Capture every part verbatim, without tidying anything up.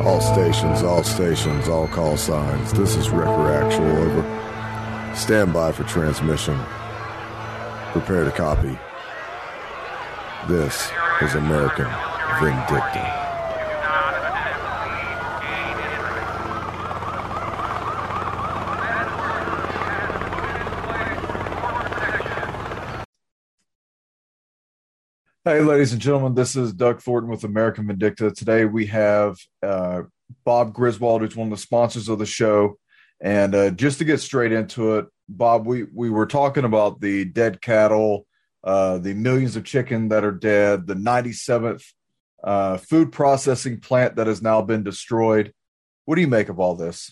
All stations, all stations, all call signs. This is Wrecker Actual, over. Stand by for transmission. Prepare to copy. This is American Vindicta. Hey, ladies and gentlemen, this is Doug Thornton with American Vindicta. Today we have uh, Bob Griswold, who's one of the sponsors of the show. And uh, just to get straight into it, Bob, we, we were talking about the dead cattle, uh, the millions of chicken that are dead, the ninety-seventh uh, food processing plant that has now been destroyed. What do you make of all this?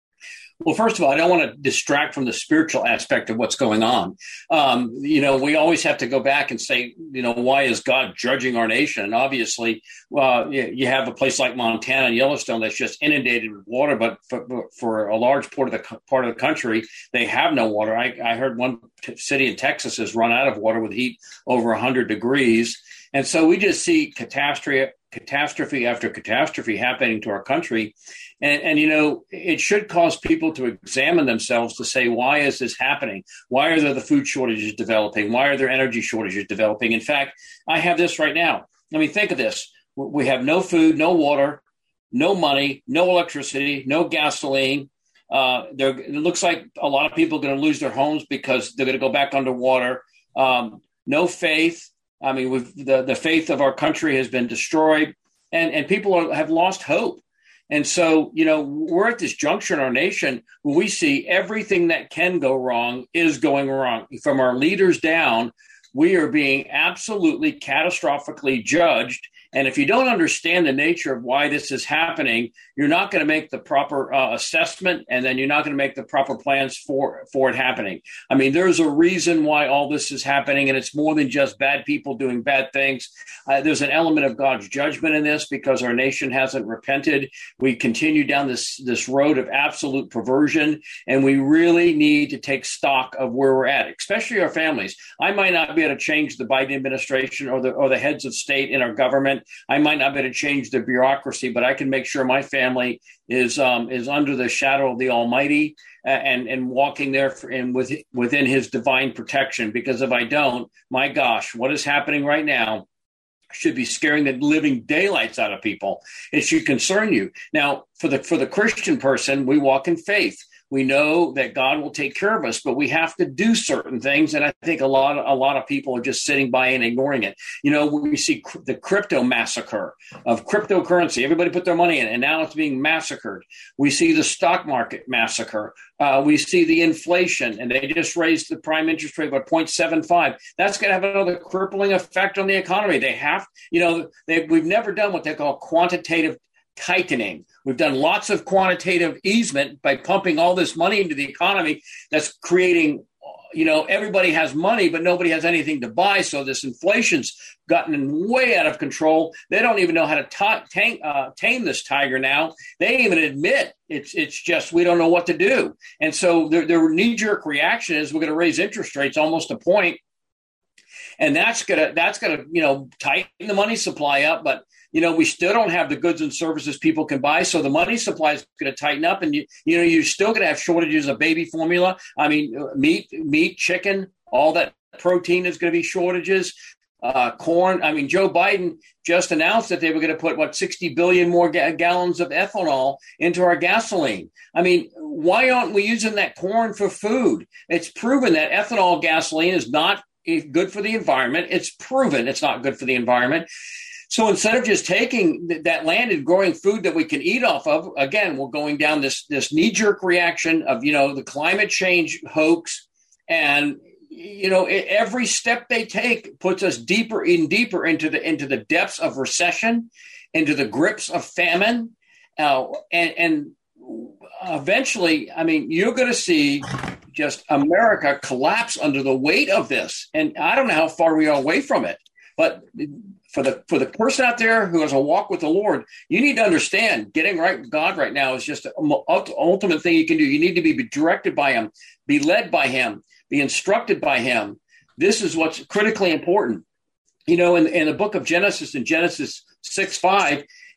Well, first of all, I don't want to distract from the spiritual aspect of what's going on. Um, you know, we always have to go back and say, you know, why is God judging our nation? And obviously, uh, you, you have a place like Montana and Yellowstone that's just inundated with water, but for, for a large part of the part of the country, they have no water. I, I heard one t- city in Texas has run out of water with heat over one hundred degrees. And so we just see catastrophe, catastrophe after catastrophe happening to our country. And, and, you know, it should cause people to examine themselves to say, why is this happening? Why are there the food shortages developing? Why are there energy shortages developing? In fact, I have this right now. I mean, think of this. We have no food, no water, no money, no electricity, no gasoline. Uh, there, it looks like a lot of people are going to lose their homes because they're going to go back underwater. Um, no faith. I mean, we've, the, the faith of our country has been destroyed, and, and people are, have lost hope. And so, you know, we're at this juncture in our nation where we see everything that can go wrong is going wrong. From our leaders down, we are being absolutely catastrophically judged. And if you don't understand the nature of why this is happening, you're not going to make the proper uh, assessment, and then you're not going to make the proper plans for, for it happening. I mean, there's a reason why all this is happening, and it's more than just bad people doing bad things. Uh, there's an element of God's judgment in this because our nation hasn't repented. We continue down this, this road of absolute perversion, and we really need to take stock of where we're at, especially our families. I might not be able to change the Biden administration or the, or the heads of state in our government. I might not be able to change the bureaucracy, but I can make sure my family is um, is under the shadow of the Almighty uh, and and walking there for, and with, within His divine protection. Because if I don't, my gosh, what is happening right now should be scaring the living daylights out of people. It should concern you. Now, for the for the Christian person, we walk in faith. We know that God will take care of us, but we have to do certain things. And I think a lot of, a lot of people are just sitting by and ignoring it. You know, we see cr- the crypto massacre of cryptocurrency. Everybody put their money in, and now it's being massacred. We see the stock market massacre. Uh, we see the inflation, and they just raised the prime interest rate by zero point seven five. That's going to have another crippling effect on the economy. They have, you know, they, we've never done what they call quantitative tightening. We've done lots of quantitative easement by pumping all this money into the economy that's creating, you know, everybody has money, but nobody has anything to buy. So this inflation's gotten way out of control. They don't even know how to ta- tame, uh, tame this tiger now. They even admit it's it's just we don't know what to do. And so their, their knee-jerk reaction is we're going to raise interest rates almost a point. And that's gonna that's gonna you know tighten the money supply up, but you know we still don't have the goods and services people can buy, so the money supply is going to tighten up, and you you know you're still going to have shortages of baby formula. I mean, meat, meat, chicken, all that protein is going to be shortages. Uh, corn. I mean, Joe Biden just announced that they were going to put what sixty billion more ga- gallons of ethanol into our gasoline. I mean, why aren't we using that corn for food? It's proven that ethanol gasoline is not good for the environment. It's proven it's not good for the environment. So instead of just taking th- that land and growing food that we can eat off of, again, we're going down this this knee-jerk reaction of, you know, the climate change hoax. And, you know, it, every step they take puts us deeper and deeper into the into the depths of recession, into the grips of famine. Uh, and, and eventually, I mean, you're going to see just America collapse under the weight of this. And I don't know how far we are away from it. But for the for the person out there who has a walk with the Lord, you need to understand getting right with God right now is just the ultimate thing you can do. You need to be directed by Him, be led by Him, be instructed by Him. This is what's critically important. You know, in, in the book of Genesis, in Genesis six five,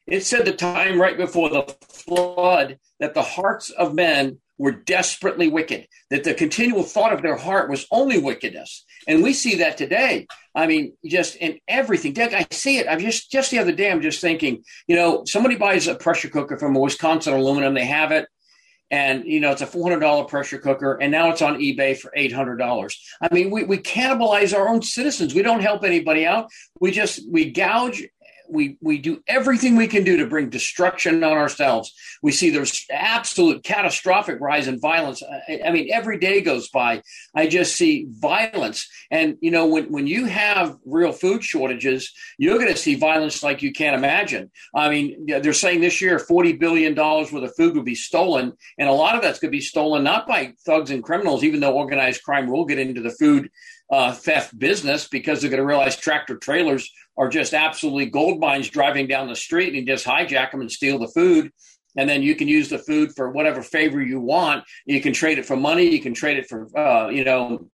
It said the time right before the flood that the hearts of men were desperately wicked, that the continual thought of their heart was only wickedness. And we see that today. I mean, just in everything. Doug, I see it. I'm just, just the other day, I'm just thinking, you know, somebody buys a pressure cooker from a Wisconsin Aluminum. They have it. And, you know, it's a four hundred dollars pressure cooker, and now it's on eBay for eight hundred dollars. I mean, we, we cannibalize our own citizens. We don't help anybody out. We just, we gouge. We we do everything we can do to bring destruction on ourselves. We see there's absolute catastrophic rise in violence. I, I mean, every day goes by, I just see violence. And, you know, when, when you have real food shortages, you're going to see violence like you can't imagine. I mean, they're saying this year forty billion dollars worth of food will be stolen. And a lot of that's going to be stolen not by thugs and criminals, even though organized crime will get into the food uh, theft business, because they're going to realize tractor trailers are just absolutely gold mines driving down the street, and just hijack them and steal the food. And then you can use the food for whatever favor you want. You can trade it for money. You can trade it for, uh, you know,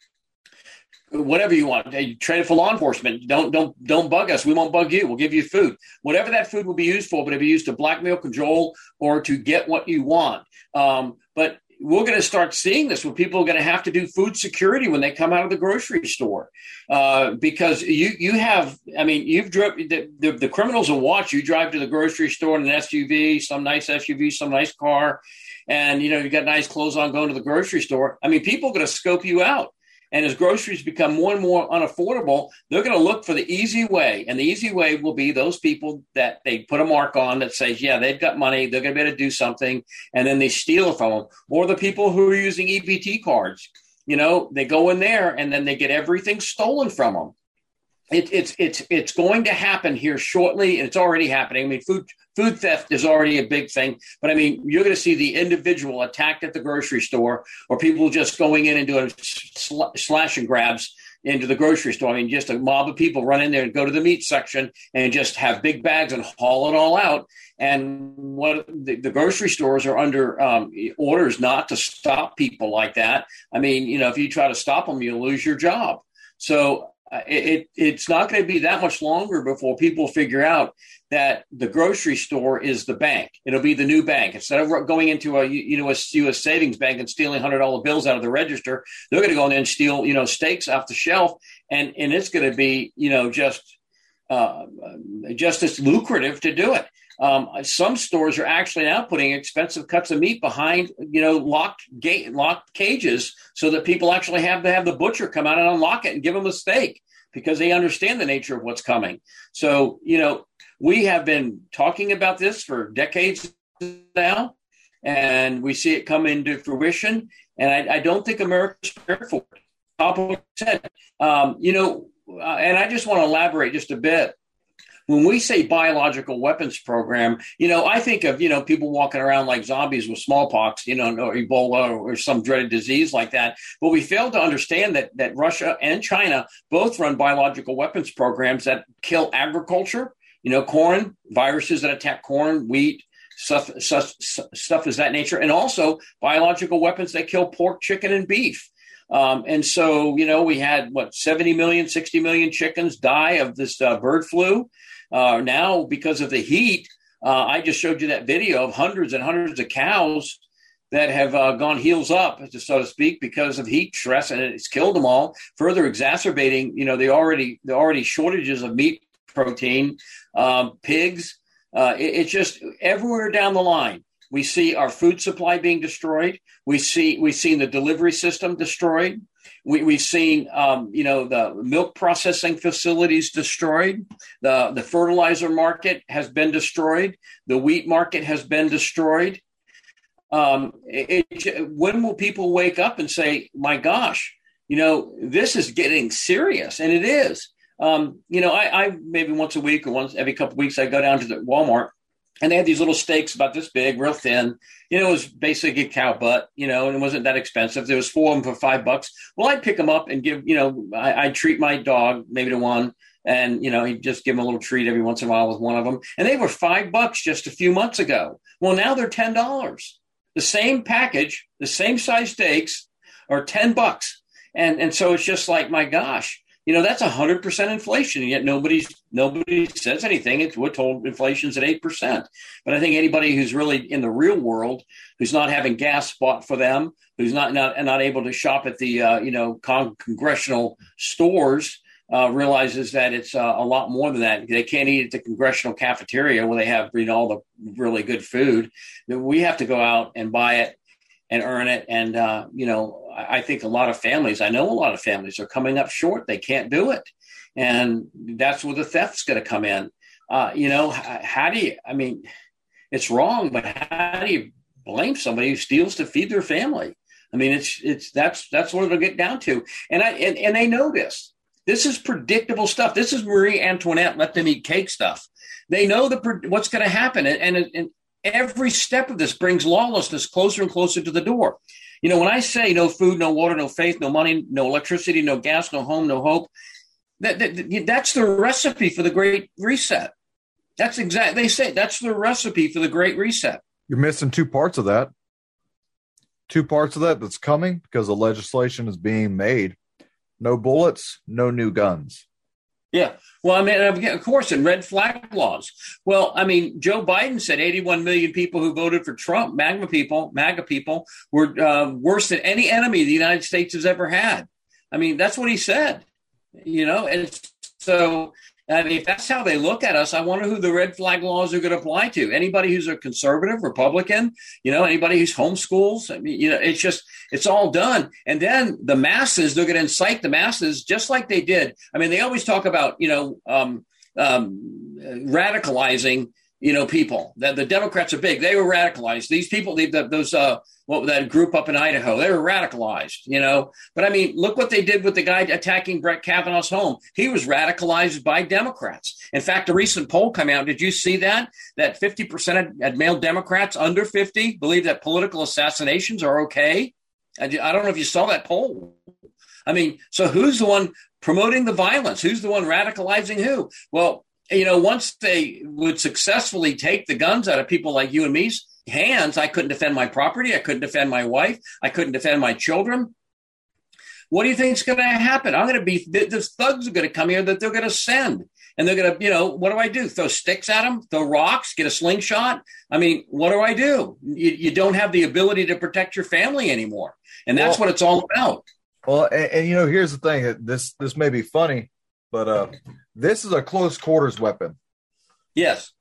whatever you want. You trade it for law enforcement. Don't, don't, don't bug us. We won't bug you. We'll give you food. Whatever that food will be used for, but it'll be used to blackmail, cajole, or to get what you want. Um, but we're going to start seeing this where people are going to have to do food security when they come out of the grocery store, uh, because you you have, I mean, you've driven, the, the, the criminals will watch you drive to the grocery store in an S U V, some nice S U V, some nice car, and, you know, you got nice clothes on going to the grocery store. I mean, people are going to scope you out. And as groceries become more and more unaffordable, they're going to look for the easy way. And the easy way will be those people that they put a mark on that says, yeah, they've got money, they're going to be able to do something, and then they steal it from them. Or the people who are using E B T cards, you know, they go in there and then they get everything stolen from them. It, it's it's it's going to happen here shortly, and it's already happening. I mean, food food theft is already a big thing, but I mean, you're going to see the individual attacked at the grocery store, or people just going in and doing sl- slash and grabs into the grocery store. I mean, just a mob of people run in there and go to the meat section and just have big bags and haul it all out. And what the, the grocery stores are under um, orders not to stop people like that. I mean, you know, if you try to stop them, you'll lose your job. So Uh, it, it's not going to be that much longer before people figure out that the grocery store is the bank. It'll be the new bank. Instead of going into a, you know, a U S savings bank and stealing one hundred dollar bills out of the register, they're going to go in there and steal, you know, steaks off the shelf. And, and it's going to be, you know, just, uh, just as lucrative to do it. Um, some stores are actually now putting expensive cuts of meat behind, you know, locked gate, locked cages, so that people actually have to have the butcher come out and unlock it and give them a steak, because they understand the nature of what's coming. So, you know, we have been talking about this for decades now, and we see it come into fruition. And I, I don't think America's prepared for it. Top of what you said, um, you know, uh, and I just want to elaborate just a bit. When we say biological weapons program, you know, I think of, you know, people walking around like zombies with smallpox, you know, or Ebola or some dreaded disease like that. But we fail to understand that that Russia and China both run biological weapons programs that kill agriculture, you know, corn, viruses that attack corn, wheat, stuff, stuff, stuff is that nature, and also biological weapons that kill pork, chicken, and beef. Um, and so, you know, we had, what, seventy million, sixty million chickens die of this uh, bird flu. Uh, now, because of the heat, uh, I just showed you that video of hundreds and hundreds of cows that have uh, gone heels up, so to speak, because of heat stress, and it's killed them all, further exacerbating, you know, the already the already shortages of meat protein, um, pigs. Uh, it, it's just everywhere down the line. We see our food supply being destroyed. We see we've seen the delivery system destroyed. We, we've seen, um, you know, the milk processing facilities destroyed. The, the fertilizer market has been destroyed. The wheat market has been destroyed. Um, it, it, when will people wake up and say, my gosh, you know, this is getting serious? And it is. Um, you know, I, I maybe once a week or once every couple of weeks, I go down to the Walmart. And they had these little steaks about this big, real thin. You know, it was basically a cow butt, you know, and it wasn't that expensive. There was four of them for five bucks. Well, I'd pick them up and give, you know, I, I'd treat my dog, maybe to one. And, you know, he'd just give him a little treat every once in a while with one of them. And they were five bucks just a few months ago. Well, now they're ten dollars. The same package, the same size steaks are ten bucks. And, and so it's just like, my gosh. You know, that's one hundred percent inflation, and yet nobody, nobody says anything. It's, we're told inflation's at eight percent. But I think anybody who's really in the real world, who's not having gas bought for them, who's not not, not able to shop at the, uh, you know, con- congressional stores, uh, realizes that it's uh, a lot more than that. They can't eat at the congressional cafeteria where they have, you know, all the really good food. We have to go out and buy it and earn it. And, uh, you know, I think a lot of families, I know a lot of families are coming up short. They can't do it. And that's where the theft's going to come in. Uh, you know, how, how do you, I mean, it's wrong, but how do you blame somebody who steals to feed their family? I mean, it's, it's, that's, that's what it'll get down to. And I, and, and they know this. This is predictable stuff. This is Marie Antoinette, let them eat cake stuff. They know the, what's going to happen. And, and, and every step of this brings lawlessness closer and closer to the door. You know, when I say no food, no water, no faith, no money, no electricity, no gas, no home, no hope, that, that that's the recipe for the Great Reset. That's exactly, they say that's the recipe for the Great Reset. You're missing two parts of that. Two parts of that that's coming because the legislation is being made. No bullets, no new guns. Yeah. Well, I mean, of course, in red flag laws. Well, I mean, Joe Biden said eighty-one million people who voted for Trump, MAGA people, MAGA people, were uh, worse than any enemy the United States has ever had. I mean, that's what he said, you know, and so I mean, if that's how they look at us, I wonder who the red flag laws are going to apply to. Anybody who's a conservative, Republican, you know, anybody who's homeschools. I mean, you know, it's just, it's all done. And then the masses, they're going to incite the masses just like they did. I mean, they always talk about, you know, um, um, radicalizing, you know, people. That the Democrats are big. They were radicalized. These people, the, the, those, uh, what that group up in Idaho, they were radicalized, you know. But I mean, look what they did with the guy attacking Brett Kavanaugh's home. He was radicalized by Democrats. In fact, a recent poll came out. Did you see that? That fifty percent of male Democrats under fifty believe that political assassinations are okay. I don't know if you saw that poll. I mean, so who's the one promoting the violence? Who's the one radicalizing who? Well, you know, once they would successfully take the guns out of people like you and me's hands, I couldn't defend my property. I couldn't defend my wife. I couldn't defend my children. What do you think is going to happen? I'm going to be, the, the thugs are going to come here that they're going to send. And they're going to, you know, what do I do? Throw sticks at them, throw rocks, get a slingshot? I mean, what do I do? You, you don't have the ability to protect your family anymore. And that's well, what it's all about. Well, and, and, you know, here's the thing. This this may be funny, but uh, this is a close quarters weapon. Yes.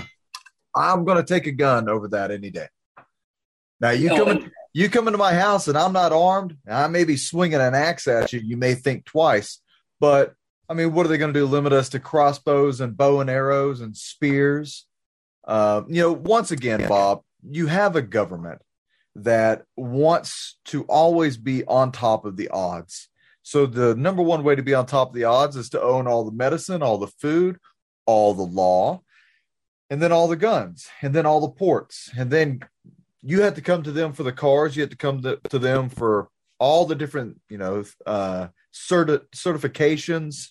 I'm going to take a gun over that any day. Now, you, no, come in, you come into my house and I'm not armed, and I may be swinging an axe at you. You may think twice. But, I mean, what are they going to do? Limit us to crossbows and bow and arrows and spears? Uh, you know, once again, Bob, you have a government that wants to always be on top of the odds. So the number one way to be on top of the odds is to own all the medicine, all the food, all the law, and then all the guns, and then all the ports. And then you have to come to them for the cars. You have to come to, to them for all the different, you know, uh, certi- certifications.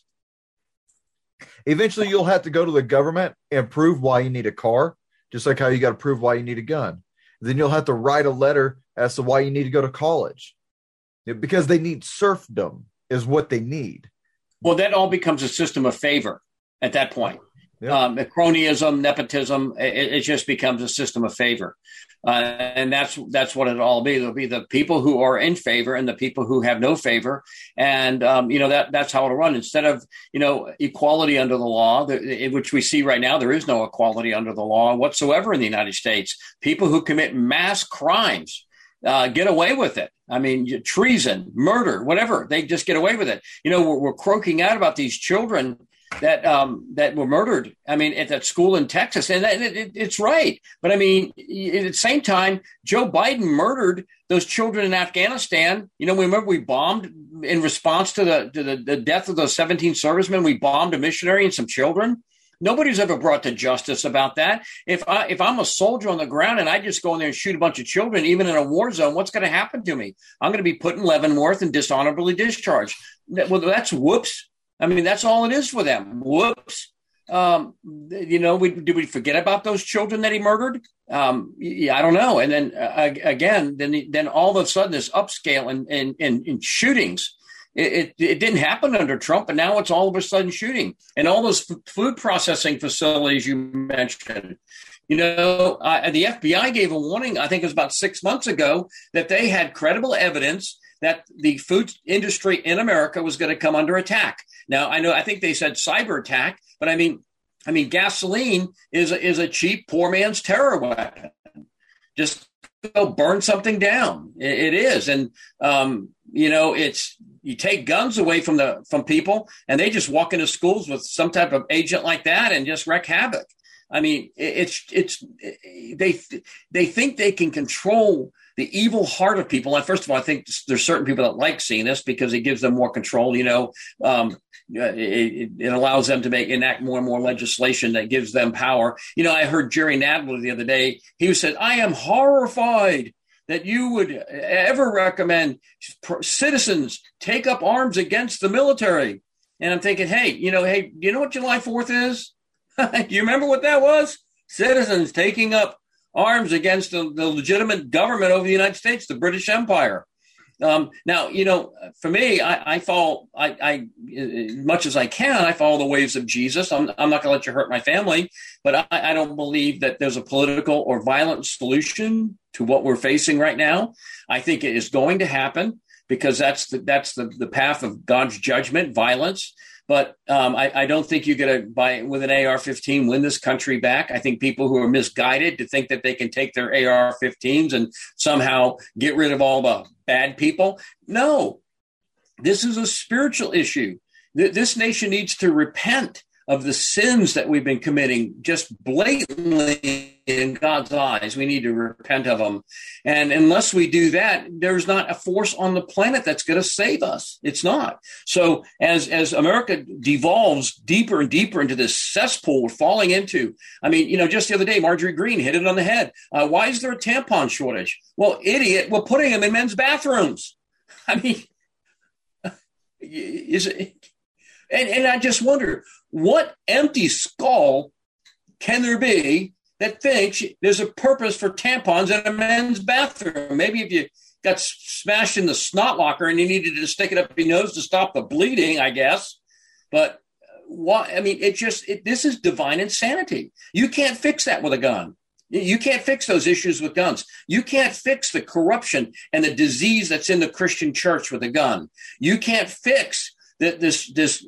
Eventually, you'll have to go to the government and prove why you need a car, just like how you got to prove why you need a gun. Then you'll have to write a letter as to why you need to go to college, because they need serfdom is what they need. Well, that all becomes a system of favor at that point. Yeah. Um, cronyism, nepotism, it, it just becomes a system of favor. Uh, and that's that's what it'll all be. There'll be the people who are in favor and the people who have no favor. And, um, you know, that that's how it'll run. Instead of, you know, equality under the law, the, which we see right now, there is no equality under the law whatsoever in the United States. People who commit mass crimes uh, get away with it. I mean, treason, murder, whatever. They just get away with it. You know, we're, we're croaking out about these children that um, that were murdered, I mean, at that school in Texas. And that, it, it's right. But, I mean, at the same time, Joe Biden murdered those children in Afghanistan. You know, we remember we bombed in response to the to the, the death of those seventeen servicemen. We bombed a missionary and some children. Nobody's ever brought to justice about that. If, I, if I'm a soldier on the ground and I just go in there and shoot a bunch of children, even in a war zone, what's going to happen to me? I'm going to be put in Leavenworth and dishonorably discharged. Well, that's whoops. I mean, that's all it is for them. Whoops. Um, you know, we, did we forget about those children that he murdered? Um, yeah, I don't know. And then uh, again, then then all of a sudden this upscale in, in, in, in shootings. It, it, it didn't happen under Trump, but now it's all of a sudden shooting. And all those f- food processing facilities you mentioned, you know, uh, the F B I gave a warning, I think it was about six months ago, that they had credible evidence that the food industry in America was going to come under attack. Now, I know, I think they said cyber attack, but I mean, I mean, gasoline is a, is a cheap poor man's terror weapon. Just go burn something down. It, it is. And, um, you know, it's, you take guns away from the, from people and they just walk into schools with some type of agent like that and just wreak havoc. I mean, it, it's, it's, it, they, they think they can control the evil heart of people. And first of all, I think there's certain people that like seeing this because it gives them more control. You know, um, it, it allows them to make enact more and more legislation that gives them power. You know, I heard Jerry Nadler the other day. He said, "I am horrified that you would ever recommend citizens take up arms against the military." And I'm thinking, hey, you know, hey, you know what July fourth is? Do you remember what that was? Citizens taking up arms against the, the legitimate government over the United States, the British Empire. Um, now, you know, for me, I, I follow, I, I, as much as I can, I follow the ways of Jesus. I'm, I'm not going to let you hurt my family, but I, I don't believe that there's a political or violent solution to what we're facing right now. I think it is going to happen because that's the, that's the, the path of God's judgment, violence. But um, I, I don't think you're going to, by with an A R fifteen, win this country back. I think people who are misguided to think that they can take their A R fifteens and somehow get rid of all the bad people. No, this is a spiritual issue. Th- this nation needs to repent of the sins that we've been committing just blatantly in God's eyes. We need to repent of them. And unless we do that, there's not a force on the planet that's going to save us. It's not. So as, as America devolves deeper and deeper into this cesspool we're falling into, I mean, you know, just the other day, Marjorie Greene hit it on the head. Uh, why is there a tampon shortage? Well, idiot, we're putting them in men's bathrooms. I mean, is it? And, and I just wonder, what empty skull can there be that thinks there's a purpose for tampons in a men's bathroom? Maybe if you got smashed in the snot locker and you needed to stick it up your nose to stop the bleeding, I guess. But why? I mean, it just, it, this is divine insanity. You can't fix that with a gun. You can't fix those issues with guns. You can't fix the corruption and the disease that's in the Christian church with a gun. You can't fix that this, this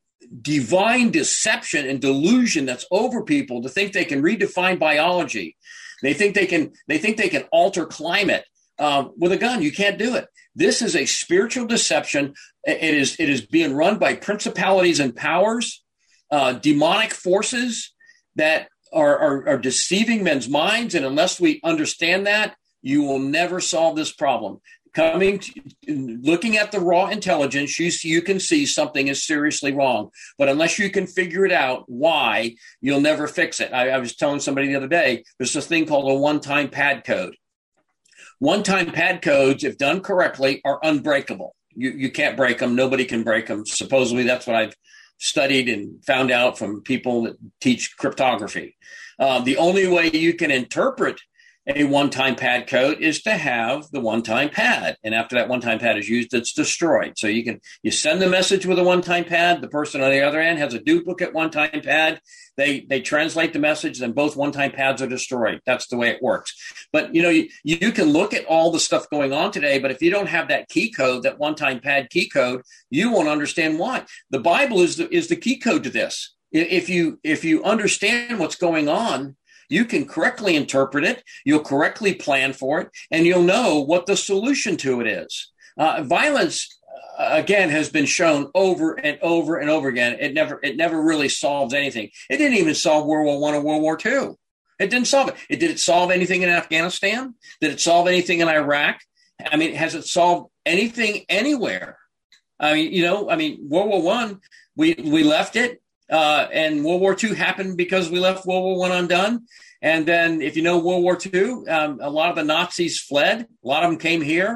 divine deception and delusion that's over people to think they can redefine biology. They think they can, they think they can alter climate um, with a gun. You can't do it. This is a spiritual deception. It is, it is being run by principalities and powers, uh, demonic forces that are, are, are deceiving men's minds. And unless we understand that, you will never solve this problem. Coming, to, looking at the raw intelligence, you, you can see something is seriously wrong. But unless you can figure it out why, you'll never fix it. I, I was telling somebody the other day, there's this thing called a one-time pad code. One-time pad codes, if done correctly, are unbreakable. You, you can't break them. Nobody can break them. Supposedly, that's what I've studied and found out from people that teach cryptography. Uh, the only way you can interpret a one-time pad code is to have the one-time pad. And after that one-time pad is used, it's destroyed. So you can, you send the message with a one-time pad. The person on the other end has a duplicate one-time pad. They, they translate the message, then both one-time pads are destroyed. That's the way it works. But, you know, you, you can look at all the stuff going on today, but if you don't have that key code, that one-time pad key code, you won't understand why. The Bible is the, is the key code to this. If you, if you understand what's going on, you can correctly interpret it, you'll correctly plan for it, and you'll know what the solution to it is. Uh, violence, uh, again, has been shown over and over and over again. It never it never really solves anything. It didn't even solve World War One or World War Two. It didn't solve it. it. Did it solve anything in Afghanistan? Did it solve anything in Iraq? I mean, has it solved anything anywhere? I mean, you know, I mean, World War One, we, we left it. Uh, and World War Two happened because we left World War One undone. And then if you know World War Two, um, a lot of the Nazis fled. A lot of them came here.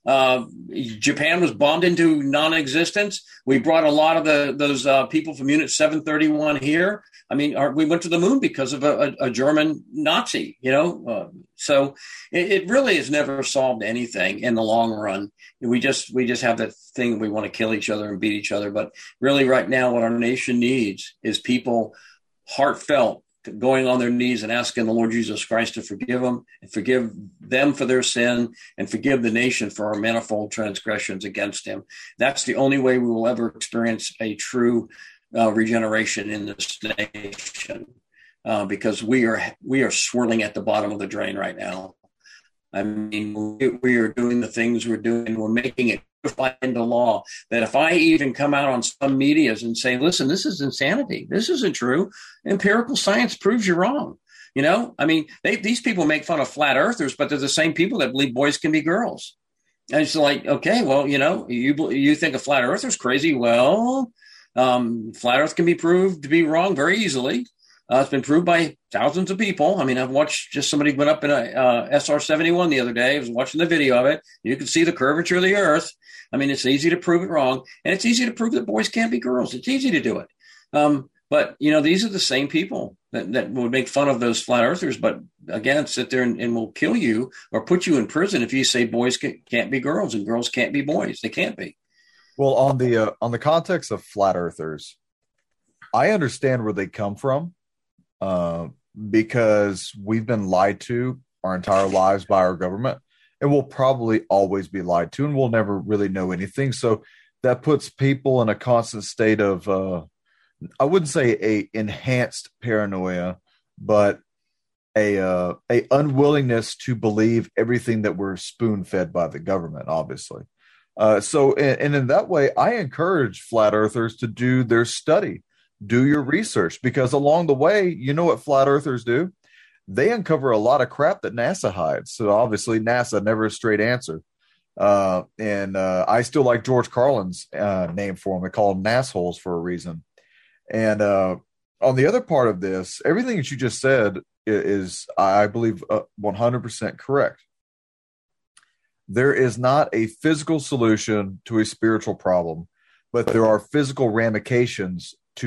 Uh, Japan was bombed into non-existence. We brought a lot of the those uh, people from Unit seven thirty-one here. I mean, our, we went to the moon because of a, a, a German Nazi, you know. Uh, so it, it really has never solved anything in the long run. We just we just have that thing we want to kill each other and beat each other. But really, right now, what our nation needs is people heartfelt going on their knees and asking the Lord Jesus Christ to forgive them and forgive them for their sin and forgive the nation for our manifold transgressions against him. That's the only way we will ever experience a true uh, regeneration in this nation, uh, because we are we are swirling at the bottom of the drain right now. I mean, we, we are doing the things we're doing. We're making it into law that if I even come out on some medias and say, listen, this is insanity, this isn't true, empirical science proves you're wrong. You know, I mean, they, these people make fun of flat earthers, but they're the same people that believe boys can be girls. And it's like, okay, well, you know, you you think a flat earther's crazy. Well, um, flat earth can be proved to be wrong very easily. Uh, it's been proved by thousands of people. I mean, I've watched just somebody went up in a uh, S R seventy-one the other day. I was watching the video of it. You can see the curvature of the earth. I mean, it's easy to prove it wrong, and it's easy to prove that boys can't be girls. It's easy to do it. Um, but, you know, these are the same people that, that would make fun of those flat earthers, but, again, sit there and, and will kill you or put you in prison if you say boys can't be girls and girls can't be boys. They can't be. Well, on the uh, on the context of flat earthers, I understand where they come from. Uh, because we've been lied to our entire lives by our government, and we'll probably always be lied to, and we'll never really know anything. So that puts people in a constant state of, uh, I wouldn't say a enhanced paranoia, but a uh, a unwillingness to believe everything that we're spoon fed by the government, obviously. Uh, so, and, and in that way, I encourage flat earthers to do their study. Do your research, because along the way, you know what flat earthers do? They uncover a lot of crap that NASA hides. So obviously NASA, never a straight answer. Uh, and uh, I still like George Carlin's uh, name for them. They call them nassholes for a reason. And uh, on the other part of this, everything that you just said is, I believe, uh, one hundred percent correct. There is not a physical solution to a spiritual problem, but there are physical ramifications to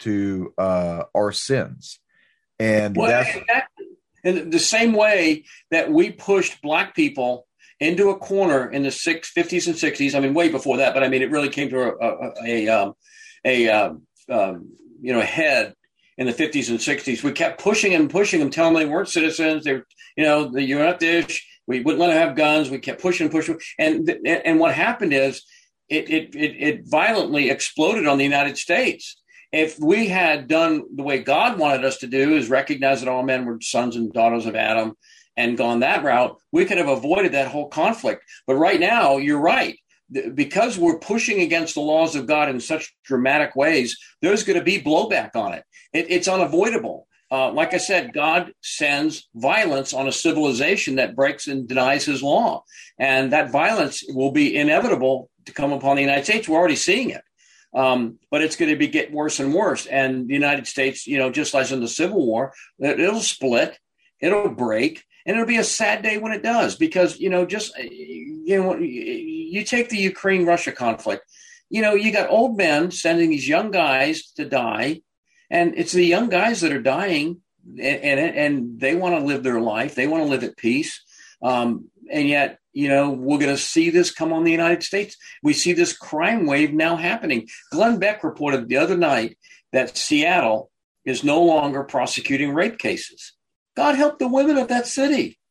to uh, our sins, and well, that's exactly. In the same way that we pushed black people into a corner in the six, fifties and sixties. I mean, way before that, but I mean, it really came to a a, a, um, a um, um, you know head in the fifties and sixties. We kept pushing them, pushing them, telling them they weren't citizens. They, were, you know, you're not this. We wouldn't let them have guns. We kept pushing, pushing, and and what happened is it it it, it violently exploded on the United States. If we had done the way God wanted us to do, is recognize that all men were sons and daughters of Adam and gone that route, we could have avoided that whole conflict. But right now, you're right. Because we're pushing against the laws of God in such dramatic ways, there's going to be blowback on it. it it's unavoidable. Uh, like I said, God sends violence on a civilization that breaks and denies his law. And that violence will be inevitable to come upon the United States. We're already seeing it. Um, but it's going to be get worse and worse. And the United States, you know, just as in the Civil War, it, it'll split, it'll break, and it'll be a sad day when it does. Because, you know, just, you know, you take the Ukraine-Russia conflict, you know, you got old men sending these young guys to die, and it's the young guys that are dying, and and, and they want to live their life. They want to live at peace. Um, and yet, you know, we're going to see this come on the United States. We see this crime wave now happening. Glenn Beck reported the other night that Seattle is no longer prosecuting rape cases. God help the women of that city.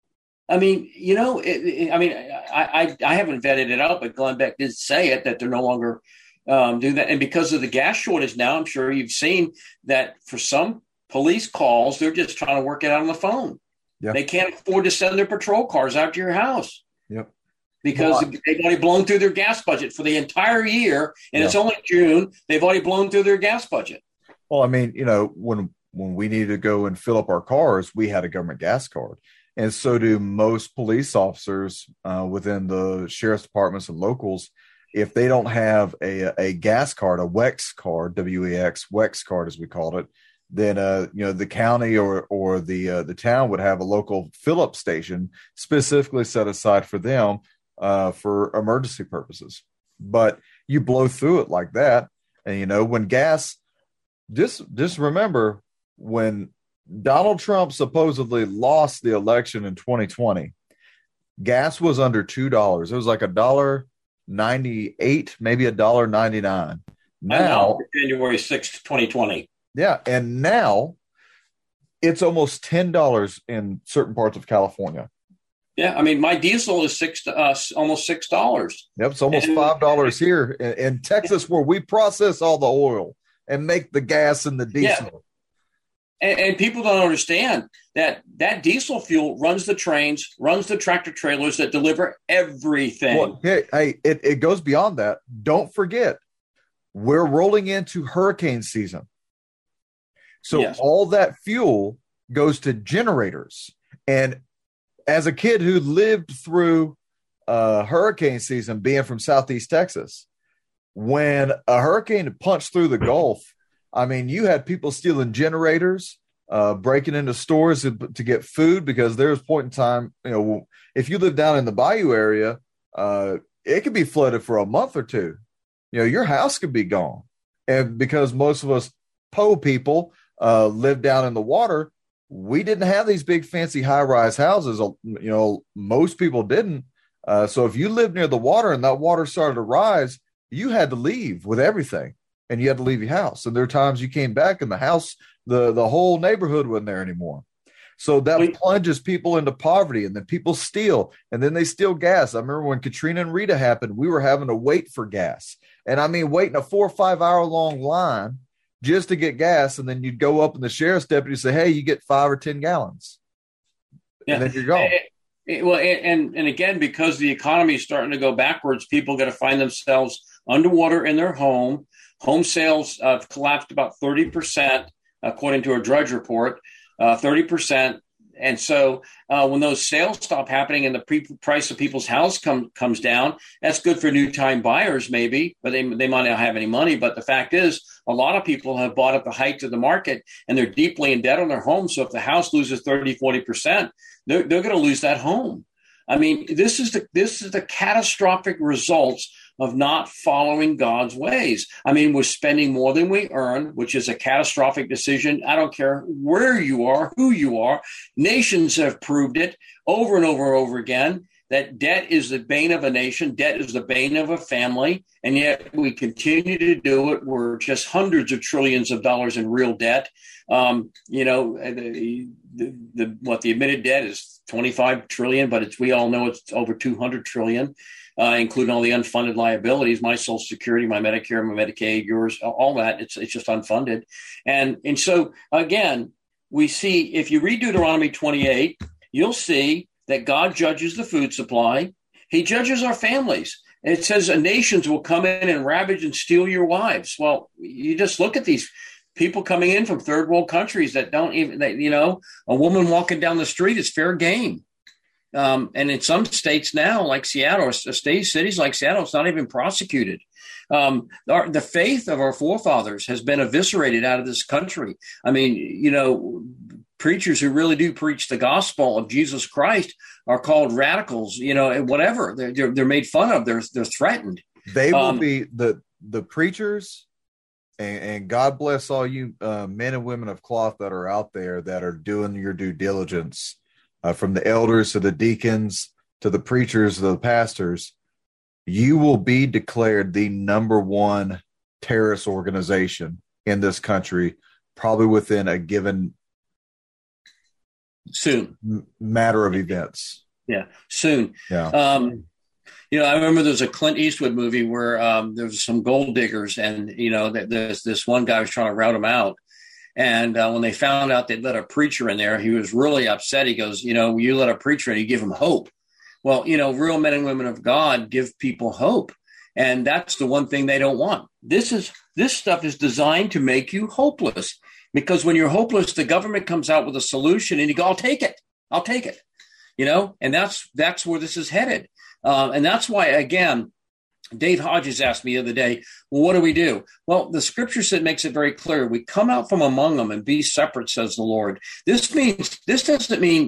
I mean, you know, it, it, I mean, I, I I haven't vetted it out, but Glenn Beck did say it, that they're no longer um, doing that. And because of the gas shortage now, I'm sure you've seen that for some police calls, they're just trying to work it out on the phone. Yep. They can't afford to send their patrol cars out to your house. Yep. Because well, they've already blown through their gas budget for the entire year, and yeah. It's only June. They've already blown through their gas budget. Well, I mean, you know, when when we needed to go and fill up our cars, we had a government gas card. And so do most police officers uh, within the sheriff's departments and locals. If they don't have a, a gas card, a WEX card, W E X, WEX card as we called it, then uh, you know the county or or the uh, the town would have a local fill-up station specifically set aside for them uh, for emergency purposes. But you blow through it like that. And, you know, when gas, just, just remember when Donald Trump supposedly lost the election in twenty twenty, gas was under two dollars. It was like a dollar ninety-eight, maybe a dollar ninety-nine. Now, January sixth, twenty twenty. Yeah. And now it's almost ten dollars in certain parts of California. Yeah. I mean, my diesel is six, uh, almost six dollars. Yep. It's almost and, five dollars here in, in Texas, where we process all the oil and make the gas and the diesel. Yeah. And, and people don't understand that that diesel fuel runs the trains, runs the tractor trailers that deliver everything. Well, hey, hey it, it goes beyond that. Don't forget, we're rolling into hurricane season. So yes. all that fuel goes to generators. And as a kid who lived through uh, hurricane season, being from Southeast Texas, when a hurricane punched through the Gulf, I mean, you had people stealing generators, uh, breaking into stores to, to get food, because there was a point in time, you know, if you live down in the Bayou area, uh, it could be flooded for a month or two. You know, your house could be gone. And because most of us Po people uh, live down in the water, we didn't have these big fancy high-rise houses. You know, most people didn't. Uh, so if you lived near the water and that water started to rise, you had to leave with everything. And you had to leave your house. And there are times you came back and the house, the, the whole neighborhood wasn't there anymore. So that Wait. plunges people into poverty, and then people steal, and then they steal gas. I remember when Katrina and Rita happened, we were having to wait for gas. And I mean, waiting a four or five hour long line just to get gas. And then you'd go up and the sheriff's deputy say, hey, you get five or ten gallons. Yeah. And then you're gone. It, it, well, and, and again, because the economy is starting to go backwards, people got to find themselves underwater in their home. Home sales uh, collapsed about thirty percent, according to a Drudge report, uh, thirty percent. And so uh, when those sales stop happening and the pre- price of people's house come, comes down, that's good for new time buyers, maybe, but they, they might not have any money. But the fact is, a lot of people have bought at the height of the market, and they're deeply in debt on their home. So if the house loses thirty, forty percent, they're, they're going to lose that home. I mean, this is the this is the catastrophic results of not following God's ways. I mean, we're spending more than we earn, which is a catastrophic decision. I don't care where you are, who you are. Nations have proved it over and over and over again, that debt is the bane of a nation. Debt is the bane of a family. And yet we continue to do it. We're just hundreds of trillions of dollars in real debt. Um, you know, the, the, the, what the admitted debt is twenty-five trillion, but it's, we all know it's over two hundred trillion. Uh, including all the unfunded liabilities, my Social Security, my Medicare, my Medicaid, yours, all that. It's it's just unfunded. And, and so, again, we see, if you read Deuteronomy twenty-eight, you'll see that God judges the food supply. He judges our families. And it says nations will come in and ravage and steal your wives. Well, you just look at these people coming in from third world countries that don't even, that, you know, a woman walking down the street is fair game. Um, and in some states now, like Seattle, or state cities like Seattle, it's not even prosecuted. Um, our, the faith of our forefathers has been eviscerated out of this country. I mean, you know, preachers who really do preach the gospel of Jesus Christ are called radicals, you know, whatever. They're, they're, they're made fun of. They're, they're threatened. They will um, be the, the preachers, and, and God bless all you uh, men and women of cloth that are out there that are doing your due diligence. Uh, from the elders to the deacons to the preachers to the pastors, you will be declared the number one terrorist organization in this country, probably within a given soon m- matter of events. Yeah, soon. Yeah. Um, you know, I remember there was a Clint Eastwood movie where um, there was some gold diggers, and you know, there's this one guy was trying to rout them out. And uh, when they found out they'd let a preacher in there, he was really upset. He goes, you know, you let a preacher in, you give him hope. Well, you know, real men and women of God give people hope. And that's the one thing they don't want. This is this stuff is designed to make you hopeless, because when you're hopeless, the government comes out with a solution and you go, I'll take it. I'll take it. You know, and that's that's where this is headed. Uh, and that's why, again, Dave Hodges asked me the other day, well, what do we do? Well, the scripture said makes it very clear. We come out from among them and be separate, says the Lord. This means, this doesn't mean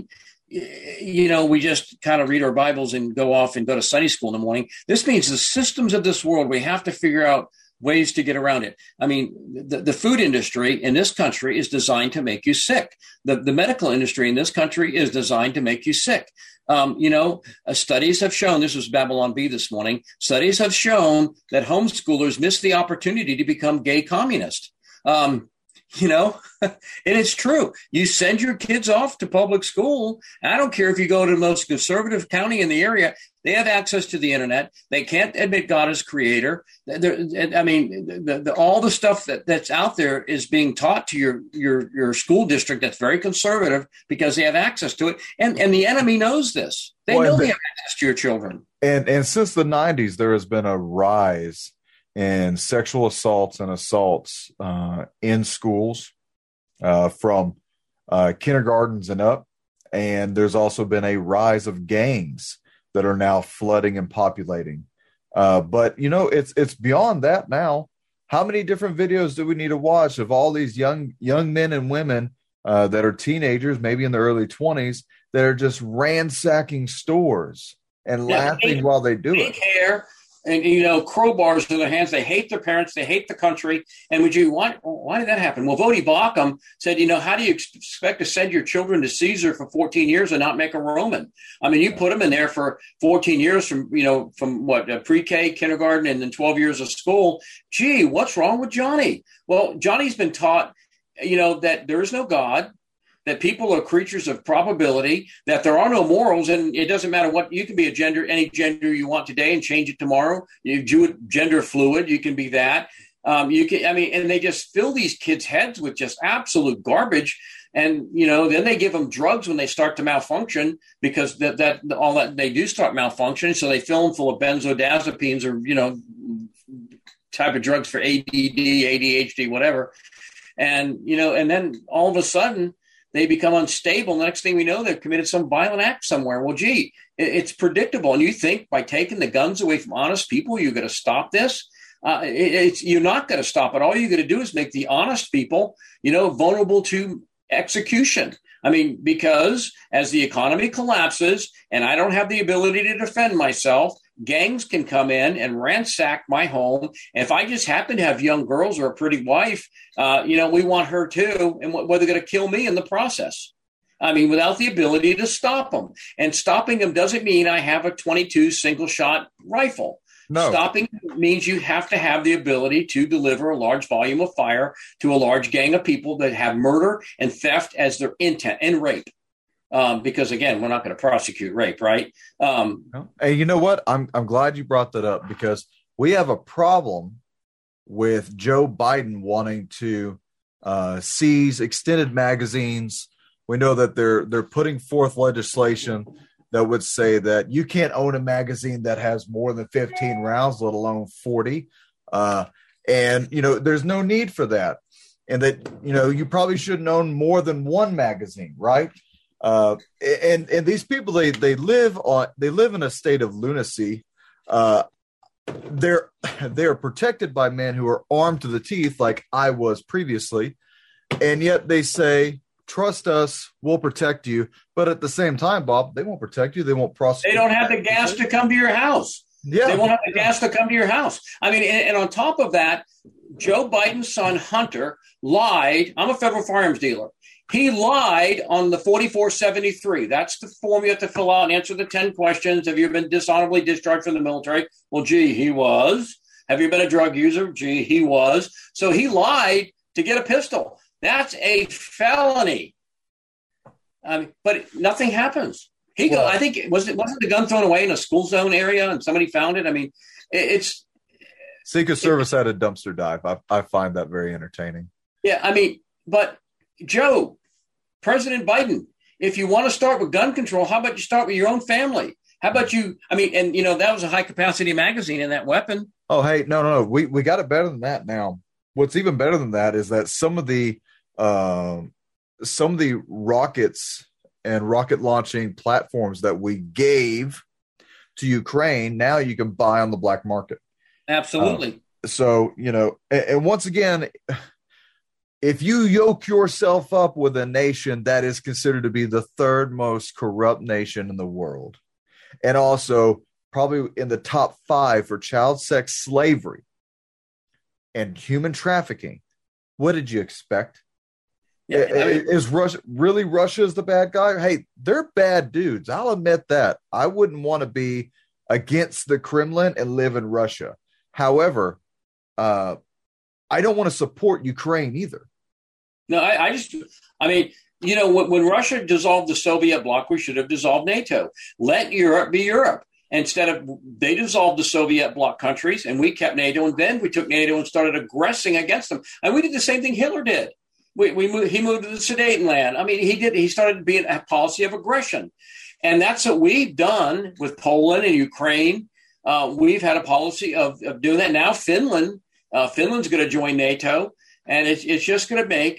you know, we just kind of read our Bibles and go off and go to Sunday school in the morning. This means the systems of this world, we have to figure out ways to get around it. I mean, the, the food industry in this country is designed to make you sick. The, the medical industry in this country is designed to make you sick. Um, you know, uh, studies have shown, this was Babylon Bee this morning, studies have shown that homeschoolers miss the opportunity to become gay communists. Um, you know, and it's true. You send your kids off to public school. I don't care if you go to the most conservative county in the area. They have access to the internet. They can't admit God as creator. They're, I mean, the, the, all the stuff that, that's out there is being taught to your, your, your school district that's very conservative because they have access to it. And, and the enemy knows this. They well, know they have access to your children. And, and since the nineties, there has been a rise in sexual assaults and assaults uh, in schools uh, from uh, kindergartens and up. And there's also been a rise of gangs that are now flooding and populating. Uh, but, you know, it's it's beyond that now. How many different videos do we need to watch of all these young young men and women uh, that are teenagers, maybe in their early twenties, that are just ransacking stores and yeah, laughing they, while they do they it? Care. And, you know, crowbars in their hands. They hate their parents. They hate the country. And would you, why, why did that happen? Well, Vodi Bakum said, you know, how do you expect to send your children to Caesar for fourteen years and not make a Roman? I mean, you put them in there for fourteen years from, you know, from what, uh, pre-K, kindergarten, and then twelve years of school. Gee, what's wrong with Johnny? Well, Johnny's been taught, you know, that there is no God, that people are creatures of probability, that there are no morals, and it doesn't matter what, you can be a gender, any gender you want today and change it tomorrow. You do it gender fluid, you can be that. Um, you can, I mean, and they just fill these kids' heads with just absolute garbage. And, you know, then they give them drugs when they start to malfunction because that, that all that they do start malfunctioning. So they fill them full of benzodiazepines or, you know, type of drugs for A D D, A D H D, whatever. And, you know, and then all of a sudden, they become unstable. The next thing we know, they've committed some violent act somewhere. Well, gee, it's predictable. And you think by taking the guns away from honest people, you're going to stop this? Uh, it, it's, you're not going to stop it. All you're going to do is make the honest people, you know, vulnerable to execution. I mean, because as the economy collapses and I don't have the ability to defend myself, gangs can come in and ransack my home. And if I just happen to have young girls or a pretty wife, uh, you know, we want her too. And what, what they're going to kill me in the process. I mean, without the ability to stop them. And stopping them doesn't mean I have a twenty-two single shot rifle. No. Stopping means you have to have the ability to deliver a large volume of fire to a large gang of people that have murder and theft as their intent and rape. Um, because, again, we're not going to prosecute rape, right? Um, hey, you know what? I'm I'm glad you brought that up because we have a problem with Joe Biden wanting to uh, seize extended magazines. We know that they're they're putting forth legislation that would say that you can't own a magazine that has more than fifteen rounds, let alone forty. Uh, and, you know, there's no need for that. And that, you know, you probably shouldn't own more than one magazine, right? Uh, and and these people, they they live on they live in a state of lunacy. Uh, they're they're protected by men who are armed to the teeth, like I was previously, and yet they say, "Trust us, we'll protect you." But at the same time, Bob, they won't protect you. They won't prosecute. They don't have the gas to come to your house. Yeah, they won't have the gas to come to your house. I mean, and, and on top of that, Joe Biden's son Hunter lied. I'm a federal firearms dealer. He lied on the forty-four seventy-three. That's the form you have to fill out and answer the ten questions. Have you been dishonorably discharged from the military? Well, gee, he was. Have you been a drug user? Gee, he was. So he lied to get a pistol. That's a felony. Um, but nothing happens. He well, go. I think was it wasn't the gun thrown away in a school zone area and somebody found it. I mean, it, it's Secret Service had a dumpster dive. I, I find that very entertaining. Yeah, I mean, but Joe, President Biden, if you want to start with gun control, how about you start with your own family? How about you? I mean, and you know that was a high capacity magazine in that weapon. Oh, hey, no, no, no. We we got it better than that now. What's even better than that is that some of the uh, some of the rockets and rocket launching platforms that we gave to Ukraine, now you can buy on the black market. Absolutely. Uh, so, you know, and, and once again, if you yoke yourself up with a nation that is considered to be the third most corrupt nation in the world, and also probably in the top five for child sex slavery and human trafficking, what did you expect? Yeah, I mean, is Russia really Russia's the bad guy? Hey, they're bad dudes. I'll admit that. I wouldn't want to be against the Kremlin and live in Russia. However, uh, I don't want to support Ukraine either. No, I, I just, I mean, you know, when, when Russia dissolved the Soviet bloc, we should have dissolved NATO. Let Europe be Europe. Instead of, they dissolved the Soviet bloc countries and we kept NATO, and then we took NATO and started aggressing against them. And we did the same thing Hitler did. We, we moved, he moved to the Sudetenland. I mean, he did. He started being a policy of aggression, and that's what we've done with Poland and Ukraine. Uh, we've had a policy of, of doing that. Now Finland, uh, Finland's going to join NATO, and it's it's just going to make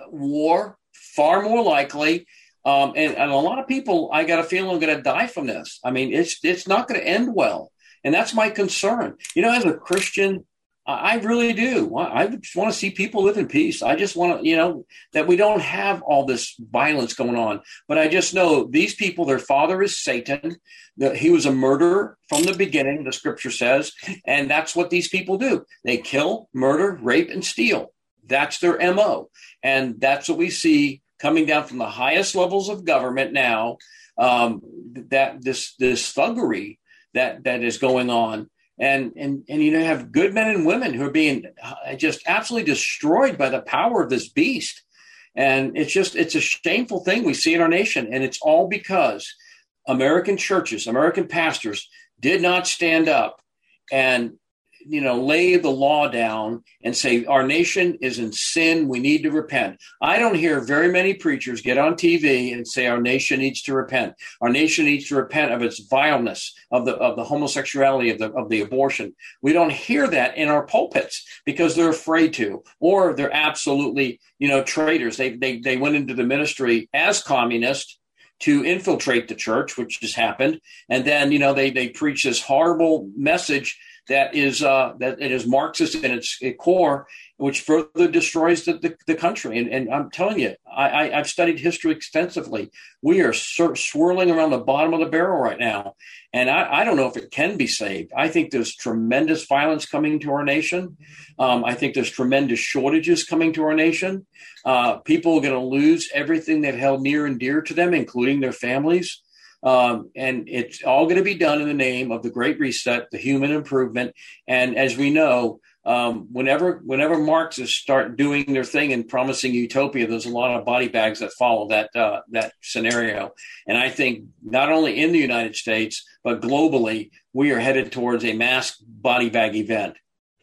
war far more likely. Um, and, and a lot of people, I got a feeling, are going to die from this. I mean, it's it's not going to end well, and that's my concern. You know, as a Christian, I really do. I just want to see people live in peace. I just want to, you know, that we don't have all this violence going on. But I just know these people, their father is Satan. That he was a murderer from the beginning, the scripture says. And that's what these people do. They kill, murder, rape, and steal. That's their M O. And that's what we see coming down from the highest levels of government now, um, that this this thuggery that that is going on. And, and, and, you know, you have good men and women who are being just absolutely destroyed by the power of this beast. And it's just, it's a shameful thing we see in our nation. And it's all because American churches, American pastors did not stand up and, you know, lay the law down and say, our nation is in sin. We need to repent. I don't hear very many preachers get on T V and say our nation needs to repent. Our nation needs to repent of its vileness, of the of the homosexuality, of the of the abortion. We don't hear that in our pulpits because they're afraid to, or they're absolutely, you know, traitors. They they they went into the ministry as communists to infiltrate the church, which has happened, and then, you know, they they preach this horrible message that is uh, that it is Marxist in its core, which further destroys the, the, the country. And, and I'm telling you, I, I, I've studied history extensively. We are sur- swirling around the bottom of the barrel right now. And I, I don't know if it can be saved. I think there's tremendous violence coming to our nation. Um, I think there's tremendous shortages coming to our nation. Uh, people are going to lose everything they've held near and dear to them, including their families. Um, and it's all going to be done in the name of the Great Reset, the human improvement. And as we know, um, whenever whenever Marxists start doing their thing and promising utopia, there's a lot of body bags that follow that uh, that scenario. And I think not only in the United States, but globally, we are headed towards a mass body bag event.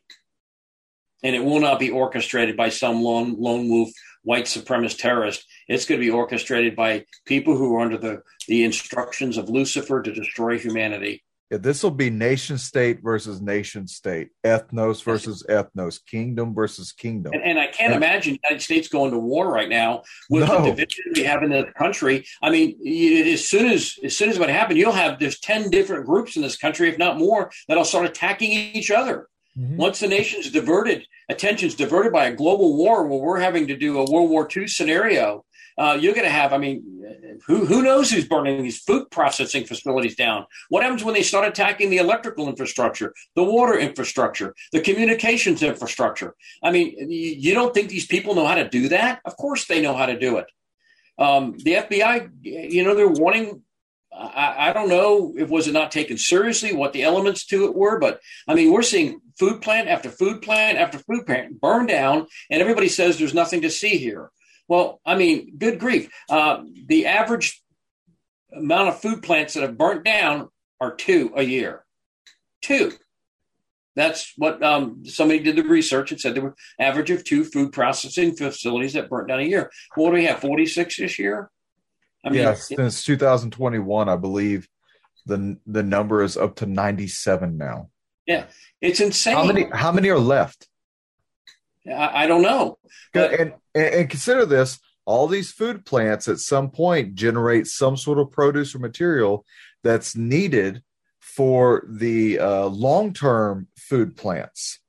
And it will not be orchestrated by some lone, lone wolf white supremacist terrorist. It's going to be orchestrated by people who are under the, the instructions of Lucifer to destroy humanity. Yeah, this will be nation state versus nation state, ethnos versus ethnos, kingdom versus kingdom. And, and I can't and, imagine the United States going to war right now with no. the division we have in the country. I mean, as soon as as soon as what happened, you'll have there's ten different groups in this country, if not more, that'll start attacking each other. Mm-hmm. Once the nation's diverted, attention's diverted by a global war where we're having to do a World War Two scenario, uh, you're going to have, I mean, who who knows who's burning these food processing facilities down? What happens when they start attacking the electrical infrastructure, the water infrastructure, the communications infrastructure? I mean, you don't think these people know how to do that? Of course they know how to do it. Um, the F B I, you know, they're wanting... I, I don't know if was it not taken seriously, what the elements to it were, but I mean, we're seeing food plant after food plant after food plant burn down, and everybody says there's nothing to see here. Well, I mean, good grief. Uh, the average amount of food plants that have burnt down are two a year. Two. That's what um, somebody did the research and said there were average of two food processing facilities that burnt down a year. Well, what do we have, forty-six this year? I mean, yes, since two thousand twenty-one, I believe the the number is up to ninety-seven now. Yeah, it's insane. How many how many are left? I, I don't know. But, and, and and consider this: all these food plants at some point generate some sort of produce or material that's needed for the uh, long term food plants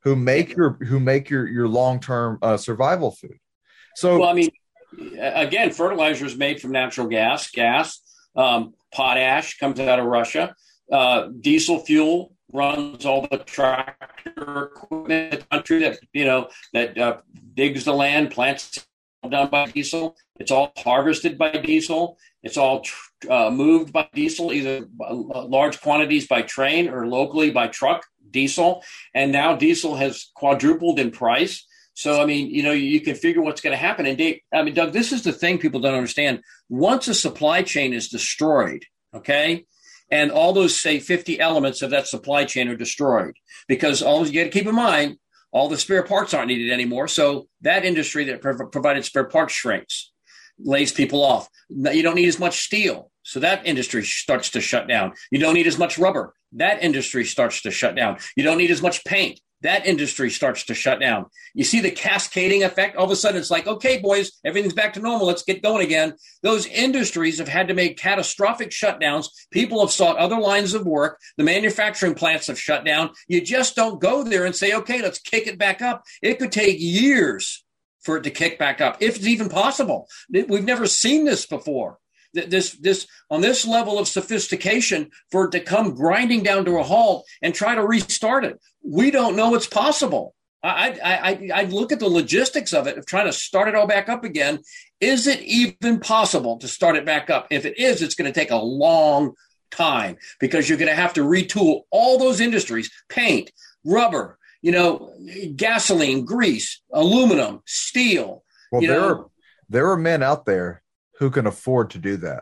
who make your who make your your long term uh, survival food. So, well, I mean, again, fertilizer is made from natural gas. Gas, um, potash comes out of Russia. Uh, diesel fuel runs all the tractor equipment in the country that you know that uh, digs the land, plants done by diesel. It's all harvested by diesel. It's all uh, moved by diesel, either large quantities by train or locally by truck, diesel. And now diesel has quadrupled in price. So, I mean, you know, you can figure what's going to happen. And Dave, I mean, Doug, this is the thing people don't understand. Once a supply chain is destroyed, okay, and all those, say, fifty elements of that supply chain are destroyed, because all you got to keep in mind, all the spare parts aren't needed anymore. So that industry that prov- provided spare parts shrinks, lays people off. You don't need as much steel. So that industry starts to shut down. You don't need as much rubber. That industry starts to shut down. You don't need as much paint. That industry starts to shut down. You see the cascading effect? All of a sudden, it's like, okay, boys, everything's back to normal. Let's get going again. Those industries have had to make catastrophic shutdowns. People have sought other lines of work. The manufacturing plants have shut down. You just don't go there and say, okay, let's kick it back up. It could take years for it to kick back up, if it's even possible. We've never seen this before. This, this, on this level of sophistication, for it to come grinding down to a halt and try to restart it. We don't know it's possible. I, I, I, I look at the logistics of it, of trying to start it all back up again. Is it even possible to start it back up? If it is, it's going to take a long time, because you're going to have to retool all those industries: paint, rubber, you know, gasoline, grease, aluminum, steel. Well, you there know, are there are men out there who can afford to do that.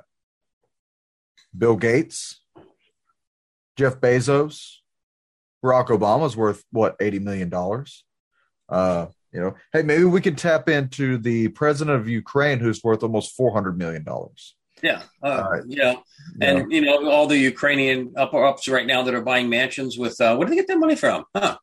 Bill Gates, Jeff Bezos, Barack Obama's worth what, eighty million dollars. Uh, you know, hey, maybe we can tap into the president of Ukraine, who's worth almost four hundred million dollars. Yeah, uh, right. you know, and yeah. you know, all the Ukrainian upper ups right now that are buying mansions with uh, where do they get that money from? Huh?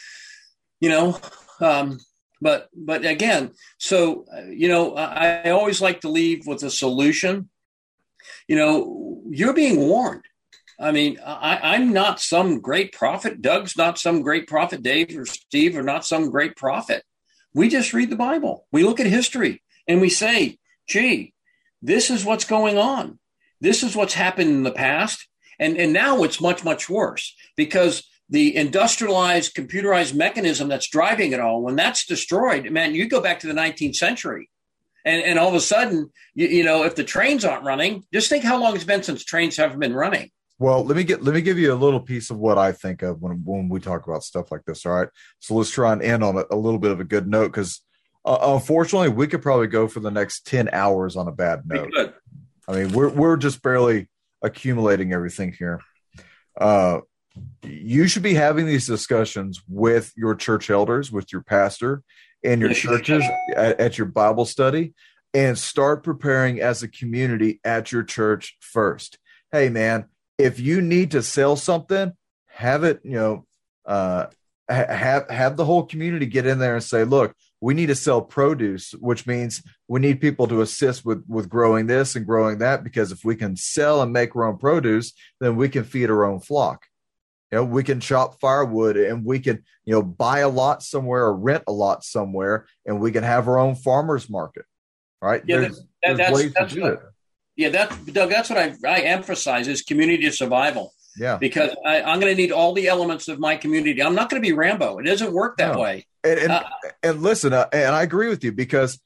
You know, um, but but again, so uh, you know, I, I always like to leave with a solution. You know, you're being warned. I mean, I, I'm not some great prophet. Doug's not some great prophet. Dave or Steve are not some great prophet. We just read the Bible. We look at history and we say, gee, this is what's going on. This is what's happened in the past. And, and now it's much, much worse, because the industrialized, computerized mechanism that's driving it all, when that's destroyed, man, you go back to the nineteenth century. And, and all of a sudden, you, you know, if the trains aren't running, just think how long it's been since trains haven't been running. Well, let me get let me give you a little piece of what I think of when when we talk about stuff like this. All right, so let's try and end on a, a little bit of a good note, because uh, unfortunately, we could probably go for the next ten hours on a bad note. I mean, we're we're just barely accumulating everything here. Uh, you should be having these discussions with your church elders, with your pastor, and your churches at, at your Bible study, and start preparing as a community at your church first. Hey, man. If you need to sell something, have it, you know, uh, have have the whole community get in there and say, look, we need to sell produce, which means we need people to assist with, with growing this and growing that, because if we can sell and make our own produce, then we can feed our own flock. You know, we can chop firewood, and we can, you know, buy a lot somewhere or rent a lot somewhere, and we can have our own farmers market. Right? Yeah, there's, that, there's that's, ways that's to do what, it. Yeah, that, Doug, that's what I, I emphasize is community survival. Yeah. Because I, I'm going to need all the elements of my community. I'm not going to be Rambo. It doesn't work that no. way. And and, uh, and listen, uh, and I agree with you, because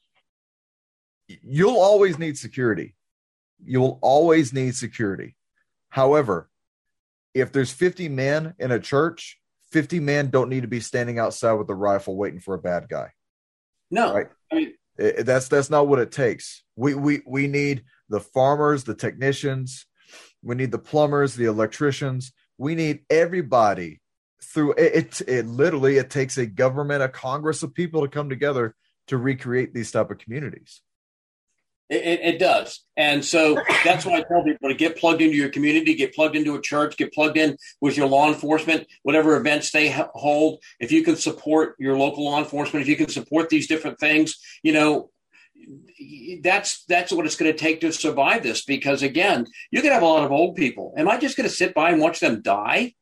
you'll always need security. You'll always need security. However, if there's fifty men in a church, fifty men don't need to be standing outside with a rifle waiting for a bad guy. No. Right? I mean, it, that's that's not what it takes. We we we need the farmers, the technicians. We need the plumbers, the electricians. We need everybody through it, it. It literally, it takes a government, a Congress of people to come together to recreate these type of communities. It, it, it does. And so that's why I tell people to get plugged into your community, get plugged into a church, get plugged in with your law enforcement, whatever events they ha- hold. If you can support your local law enforcement, if you can support these different things, you know, that's that's what it's going to take to survive this. Because, again, you're going to have a lot of old people. Am I just going to sit by and watch them die?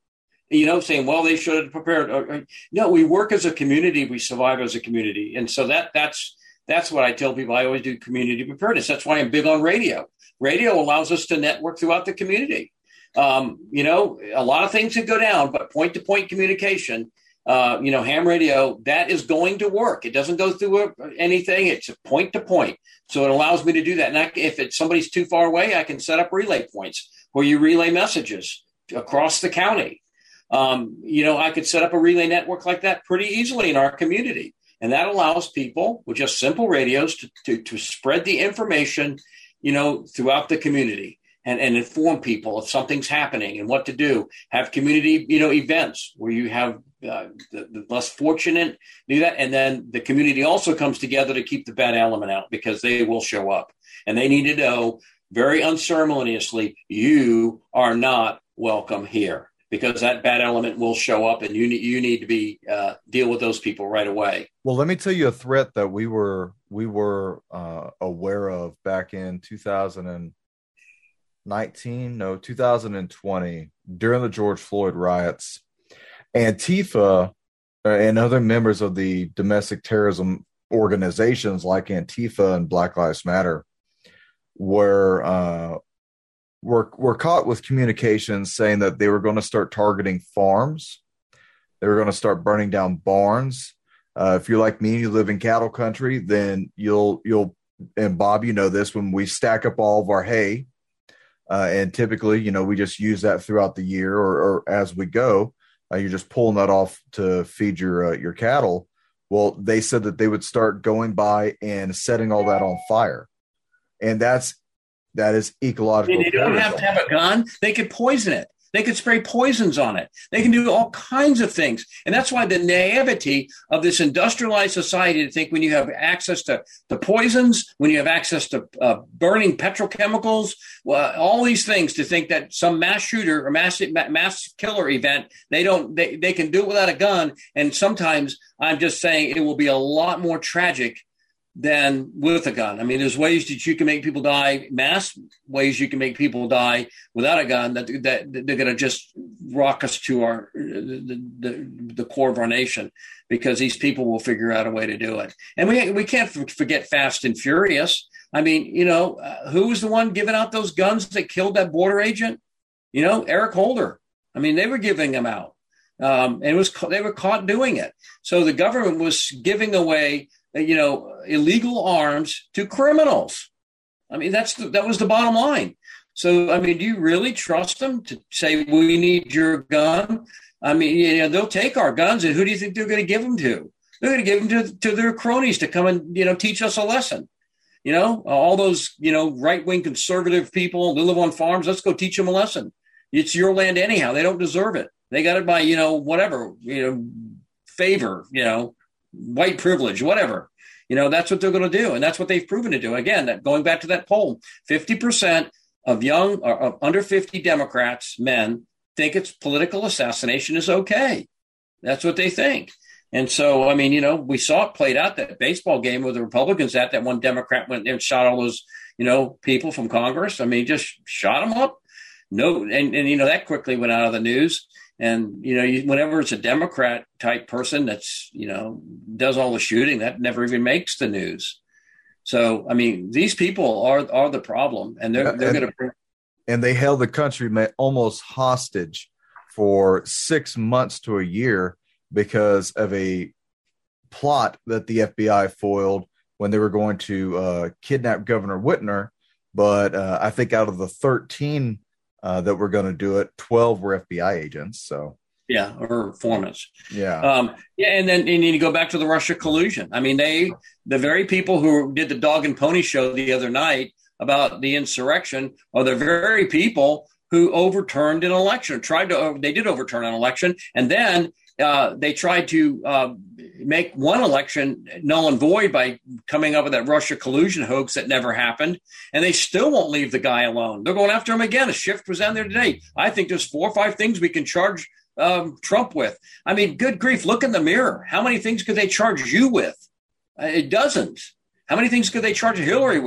you know, saying, well, they should have prepared. No, we work as a community. We survive as a community. And so that that's that's what I tell people. I always do community preparedness. That's why I'm big on radio. Radio allows us to network throughout the community. Um, you know, a lot of things could go down, but point-to-point communication, uh, you know, ham radio, that is going to work. It doesn't go through a, anything. It's a point-to-point. So it allows me to do that. And I, if it's somebody's too far away, I can set up relay points where you relay messages across the county. Um, you know, I could set up a relay network like that pretty easily in our community. And that allows people with just simple radios to, to, to spread the information, you know, throughout the community and, and inform people if something's happening and what to do. Have community, you know, events where you have uh, the, the less fortunate do that. And then the community also comes together to keep the bad element out because they will show up and they need to know very unceremoniously, you are not welcome here because that bad element will show up and you, you need to be uh, deal with those people right away. Well, let me tell you a threat that we were we were uh, aware of back in two thousand nineteen, no, two thousand twenty, during the George Floyd riots. Antifa uh, and other members of the domestic terrorism organizations like Antifa and Black Lives Matter were uh, were were caught with communications saying that they were going to start targeting farms. They were going to start burning down barns. Uh, if you're like me, you live in cattle country, then you'll, you'll, and Bob, you know this, when we stack up all of our hay, uh, and typically, you know, we just use that throughout the year or, or as we go, uh, you're just pulling that off to feed your, uh, your cattle. Well, they said that they would start going by and setting all that on fire. And that's, that is ecological. They don't have to have a gun. They could poison it. They could spray poisons on it. They can do all kinds of things. And that's why the naivety of this industrialized society to think when you have access to, to poisons, when you have access to uh, burning petrochemicals, uh, all these things to think that some mass shooter or mass, mass killer event, they don't, they, they can do it without a gun. And sometimes I'm just saying it will be a lot more tragic than with a gun. I mean, there's ways that you can make people die, mass ways you can make people die without a gun that, that, that they're going to just rock us to our the, the, the core of our nation because these people will figure out a way to do it. And we we can't forget Fast and Furious. I mean, you know, uh, who was the one giving out those guns that killed that border agent? You know, Eric Holder. I mean, they were giving them out. Um, and it was they were caught doing it. So the government was giving away you know, illegal arms to criminals. I mean, that's the, that was the bottom line. So, I mean, do you really trust them to say, we need your gun? I mean, you know, they'll take our guns, and who do you think they're going to give them to? They're going to give them to, to their cronies to come and, you know, teach us a lesson. You know, all those, you know, right-wing conservative people who live on farms, let's go teach them a lesson. It's your land anyhow. They don't deserve it. They got it by, you know, whatever, you know, favor, you know, white privilege, whatever, you know, that's what they're going to do. And that's what they've proven to do. Again, that going back to that poll, fifty percent of young or of under fifty Democrats, men, think it's political assassination is okay. That's what they think. And so, I mean, you know, we saw it played out that baseball game where the Republicans at that one Democrat went there and shot all those, you know, people from Congress. I mean, just shot them up. No. And, and, you know, that quickly went out of the news. And, you know, you, whenever it's a Democrat type person that's, you know, does all the shooting, that never even makes the news. So, I mean, these people are are the problem, and they're, they're going to. And they held the country almost hostage for six months to a year because of a plot that the F B I foiled when they were going to uh, kidnap Governor Whitmer. But uh, I think out of the thirteen Uh, that we're going to do it, twelve were F B I agents. So yeah, or informants. Yeah, um, yeah, and then and you go back to the Russia collusion. I mean, they the very people who did the dog and pony show the other night about the insurrection are the very people who overturned an election. Tried to they did overturn an election, and then uh, they tried to uh, make one election null and void by coming up with that Russia collusion hoax that never happened. And they still won't leave the guy alone. They're going after him again. A shift was down there today. I think there's four or five things we can charge um, Trump with. I mean, good grief, look in the mirror. How many things could they charge you with? Uh, it doesn't. How many things could they charge Hillary with?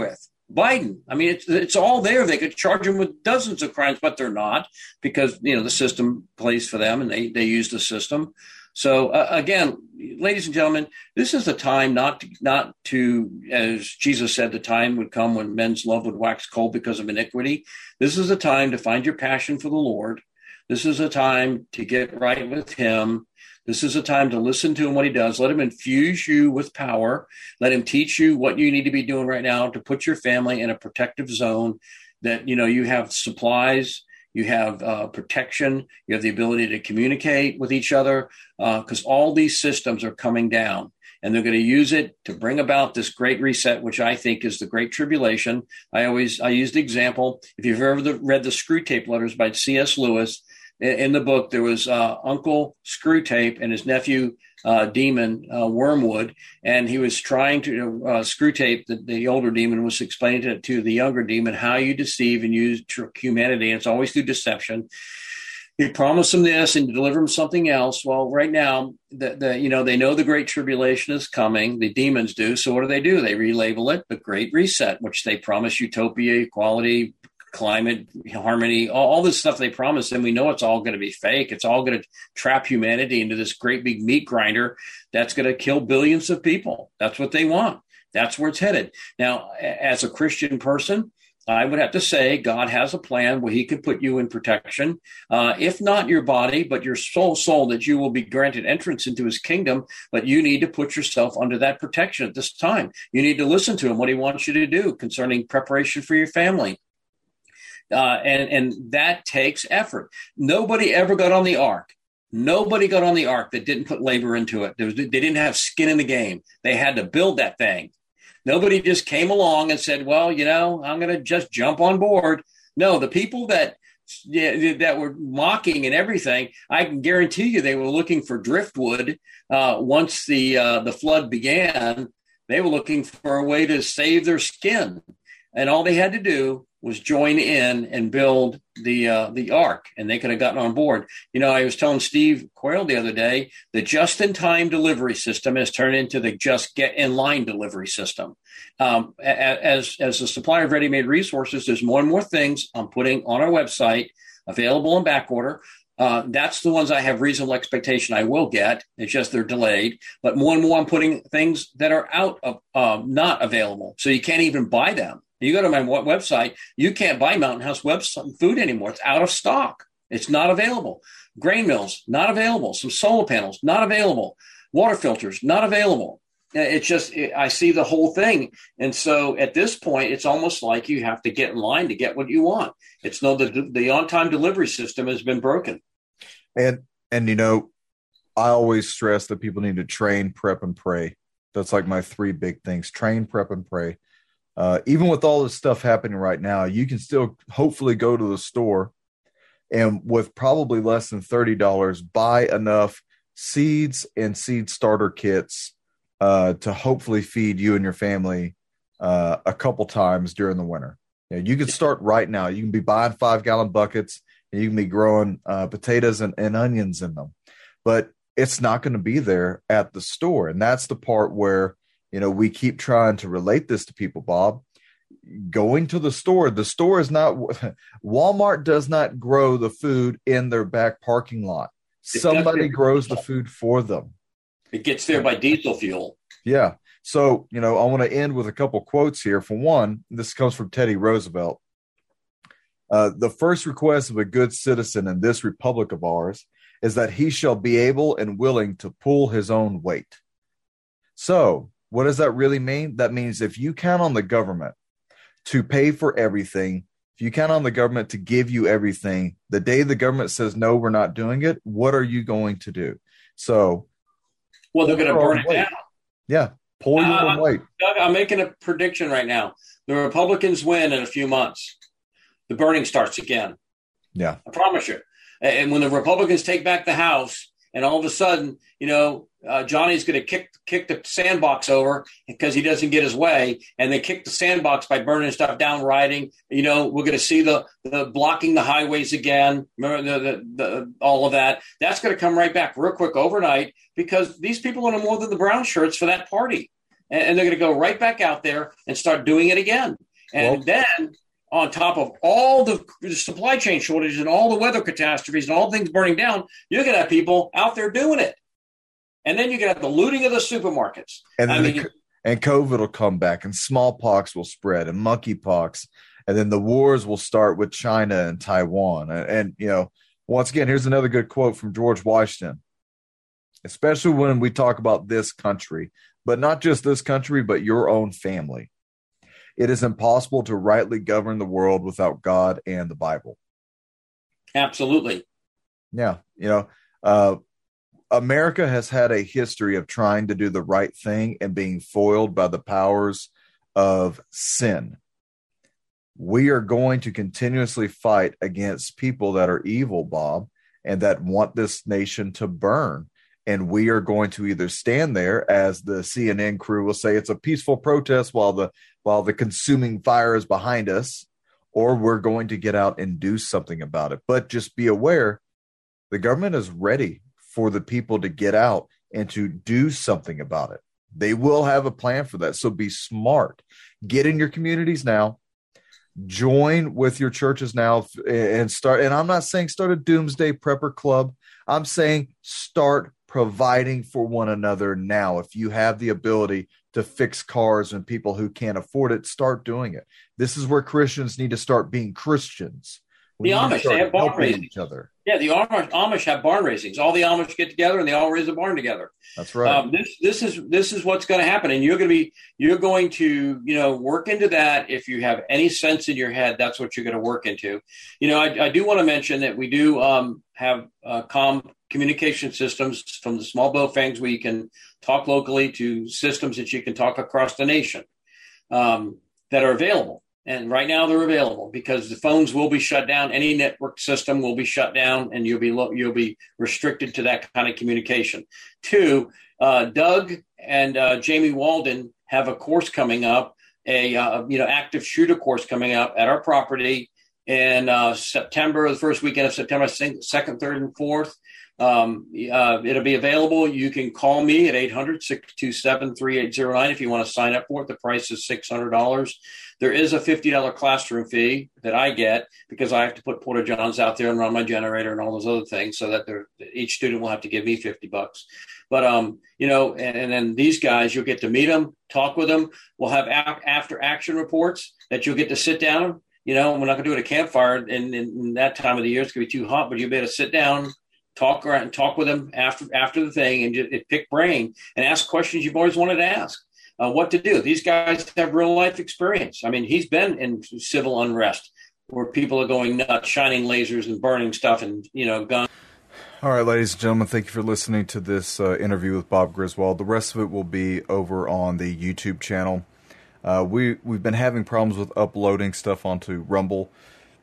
Biden. I mean, it's it's all there. They could charge him with dozens of crimes, but they're not, because, you know, the system plays for them and they, they use the system. So, uh, again, ladies and gentlemen, this is the time not to, not to, as Jesus said, the time would come when men's love would wax cold because of iniquity. This is a time to find your passion for the Lord. This is a time to get right with him. This is a time to listen to him, what he does. Let him infuse you with power. Let him teach you what you need to be doing right now to put your family in a protective zone, that, you know, you have supplies, you have uh, protection, you have the ability to communicate with each other, because uh, all these systems are coming down. And they're going to use it to bring about this great reset, which I think is the Great Tribulation. I always, I use the example, if you've ever read the Screwtape Letters by C S Lewis, in the book, there was uh, Uncle Screwtape and his nephew, uh, Demon uh, Wormwood, and he was trying to, uh, Screwtape, the, the older demon, was explaining to, to the younger demon how you deceive and use trick humanity, and it's always through deception. He promised him this and deliver him something else. Well, right now, the, the you know, they know the Great Tribulation is coming. The demons do. So what do they do? They relabel it the Great Reset, which they promise utopia, equality, climate, harmony, all, all this stuff they promise, and we know it's all going to be fake. It's all going to trap humanity into this great big meat grinder that's going to kill billions of people. That's what they want. That's where it's headed. Now, as a Christian person, I would have to say God has a plan where he can put you in protection, uh, if not your body, but your soul, soul, that you will be granted entrance into his kingdom. But you need to put yourself under that protection at this time. You need to listen to him, what he wants you to do concerning preparation for your family. Uh, and, and that takes effort. Nobody ever got on the ark. Nobody got on the ark that didn't put labor into it. There was, they didn't have skin in the game. They had to build that thing. Nobody just came along and said, well, you know, I'm going to just jump on board. No, the people that yeah, that were mocking and everything, I can guarantee you they were looking for driftwood. Uh, once the uh, the flood began, they were looking for a way to save their skin. And all they had to do was join in and build the uh, the ark, and they could have gotten on board. You know, I was telling Steve Quayle the other day, the just-in-time delivery system has turned into the just-get-in-line delivery system. Um, as, as a supplier of ready-made resources, there's more and more things I'm putting on our website, available in back order. Uh, that's the ones I have reasonable expectation I will get. It's just they're delayed. But more and more I'm putting things that are out of, uh, not available, so you can't even buy them. You go to my website, you can't buy Mountain House website food anymore. It's out of stock. It's not available. Grain mills, not available. Some solar panels, not available. Water filters, not available. It's just, it, I see the whole thing. And so at this point, it's almost like you have to get in line to get what you want. It's no, the, the on-time delivery system has been broken. And, and, you know, I always stress that people need to train, prep, and pray. That's like my three big things: train, prep, and pray. Uh, even with all this stuff happening right now, you can still hopefully go to the store and with probably less than thirty dollars, buy enough seeds and seed starter kits uh, to hopefully feed you and your family uh, a couple times during the winter. You know, you can start right now. You can be buying five gallon buckets and you can be growing uh, potatoes and, and onions in them, but it's not going to be there at the store. And that's the part where, you know, we keep trying to relate this to people, Bob. Going to the store, the store is not, Walmart does not grow the food in their back parking lot. Somebody grows the food for them. It gets there by diesel fuel. Yeah. So, you know, I want to end with a couple quotes here. For one, this comes from Teddy Roosevelt. Uh, the first request of a good citizen in this republic of ours is that he shall be able and willing to pull his own weight. So, what does that really mean? That means if you count on the government to pay for everything, if you count on the government to give you everything, the day the government says, no, we're not doing it, what are you going to do? So, well, they're going to burn it down. Yeah. Pull your uh, own weight. Doug, I'm making a prediction right now. The Republicans win in a few months. The burning starts again. Yeah. I promise you. And when the Republicans take back the House, and all of a sudden, you know, uh, Johnny's going to kick kick the sandbox over because he doesn't get his way, and they kick the sandbox by burning stuff down, rioting. You know, we're going to see the the blocking the highways again. Remember the, the, the all of that. That's going to come right back real quick overnight because these people are no more than the brown shirts for that party, and, and they're going to go right back out there and start doing it again. And Well, then on top of all the supply chain shortages and all the weather catastrophes and all things burning down, you're going to have people out there doing it. And then you're going to have the looting of the supermarkets. And then I the, mean, and COVID will come back, and smallpox will spread, and monkeypox, and then the wars will start with China and Taiwan. And, and you know, once again, here's another good quote from George Washington. Especially when we talk about this country, but not just this country, but your own family. It is impossible to rightly govern the world without God and the Bible. Absolutely. Yeah. You know, uh, America has had a history of trying to do the right thing and being foiled by the powers of sin. We are going to continuously fight against people that are evil, Bob, and that want this nation to burn. And we are going to either stand there, as the C N N crew will say, it's a peaceful protest while the while the consuming fire is behind us, or we're going to get out and do something about it. But just be aware, the government is ready for the people to get out and to do something about it. They will have a plan for that. So be smart. Get in your communities now. Join with your churches now and start. And I'm not saying start a doomsday prepper club. I'm saying start providing for one another now. If you have the ability to fix cars and people who can't afford it, start doing it. This is where Christians need to start being Christians. We the Amish, they have barn raisings. Each other. Yeah, the Amish, Amish have barn raisings. All the Amish get together and they all raise a barn together. That's right. Um, this this is this is what's going to happen, and you're going to be you're going to you know work into that. If you have any sense in your head, that's what you're going to work into. You know, I, I do want to mention that we do um, have uh, comm communication systems, from the small Baofengs where you can talk locally to systems that you can talk across the nation um, that are available. And right now they're available because the phones will be shut down. Any network system will be shut down, and you'll be you'll be restricted to that kind of communication. Two, uh, Doug and uh, Jamie Walden have a course coming up, a uh, you know active shooter course coming up at our property in uh, September, the first weekend of September, second, third, and fourth. Um, uh, it'll be available. You can call me at eight hundred, six two seven, three eight zero nine if you want to sign up for it. The price is six hundred dollars. There is a fifty dollars classroom fee that I get because I have to put porta johns out there and run my generator and all those other things, so that each student will have to give me fifty bucks. But, um, you know, and, and then these guys, you'll get to meet them, talk with them. We'll have a- after action reports that you'll get to sit down. You know, we're not going to do it at a campfire in, in that time of the year. It's going to be too hot, but you'll be able to sit down, talk around, and talk with them after after the thing, and just pick brain and ask questions you've always wanted to ask. Uh, what to do. These guys have real life experience. I mean, he's been in civil unrest where people are going nuts, shining lasers and burning stuff and, you know, guns. All right, ladies and gentlemen, thank you for listening to this uh, interview with Bob Griswold. The rest of it will be over on the YouTube channel. Uh, we, we've been having problems with uploading stuff onto Rumble.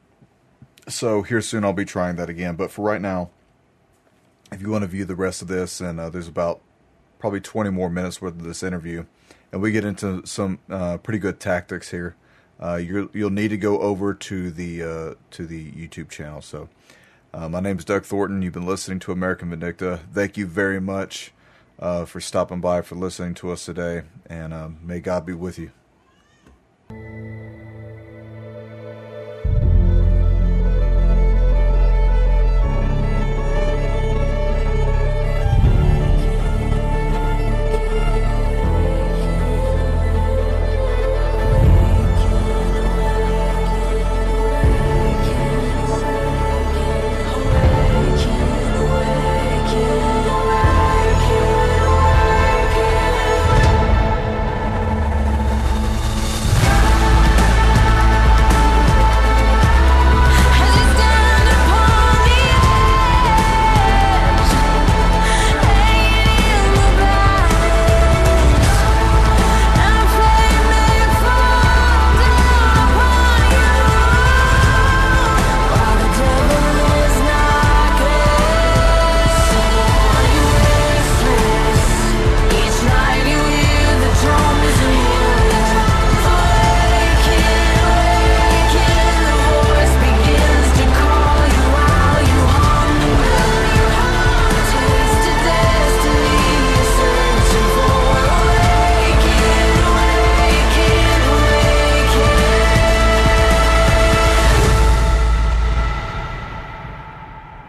So here soon I'll be trying that again. But for right now, if you want to view the rest of this, and uh, there's about probably twenty more minutes worth of this interview, and we get into some uh, pretty good tactics here. Uh, you're, you'll need to go over to the uh, to the YouTube channel. So, uh, my name is Doug Thornton. You've been listening to American Vindicta. Thank you very much uh, for stopping by, for listening to us today, and uh, may God be with you.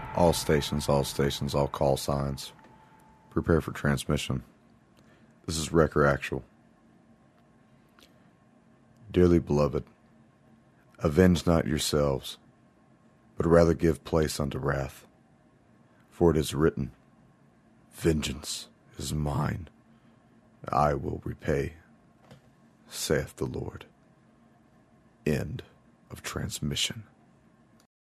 All stations, all stations, all call signs. Prepare for transmission. This is Wrecker Actual. Dearly beloved, avenge not yourselves, but rather give place unto wrath. For it is written, vengeance is mine, I will repay, saith the Lord. End of transmission.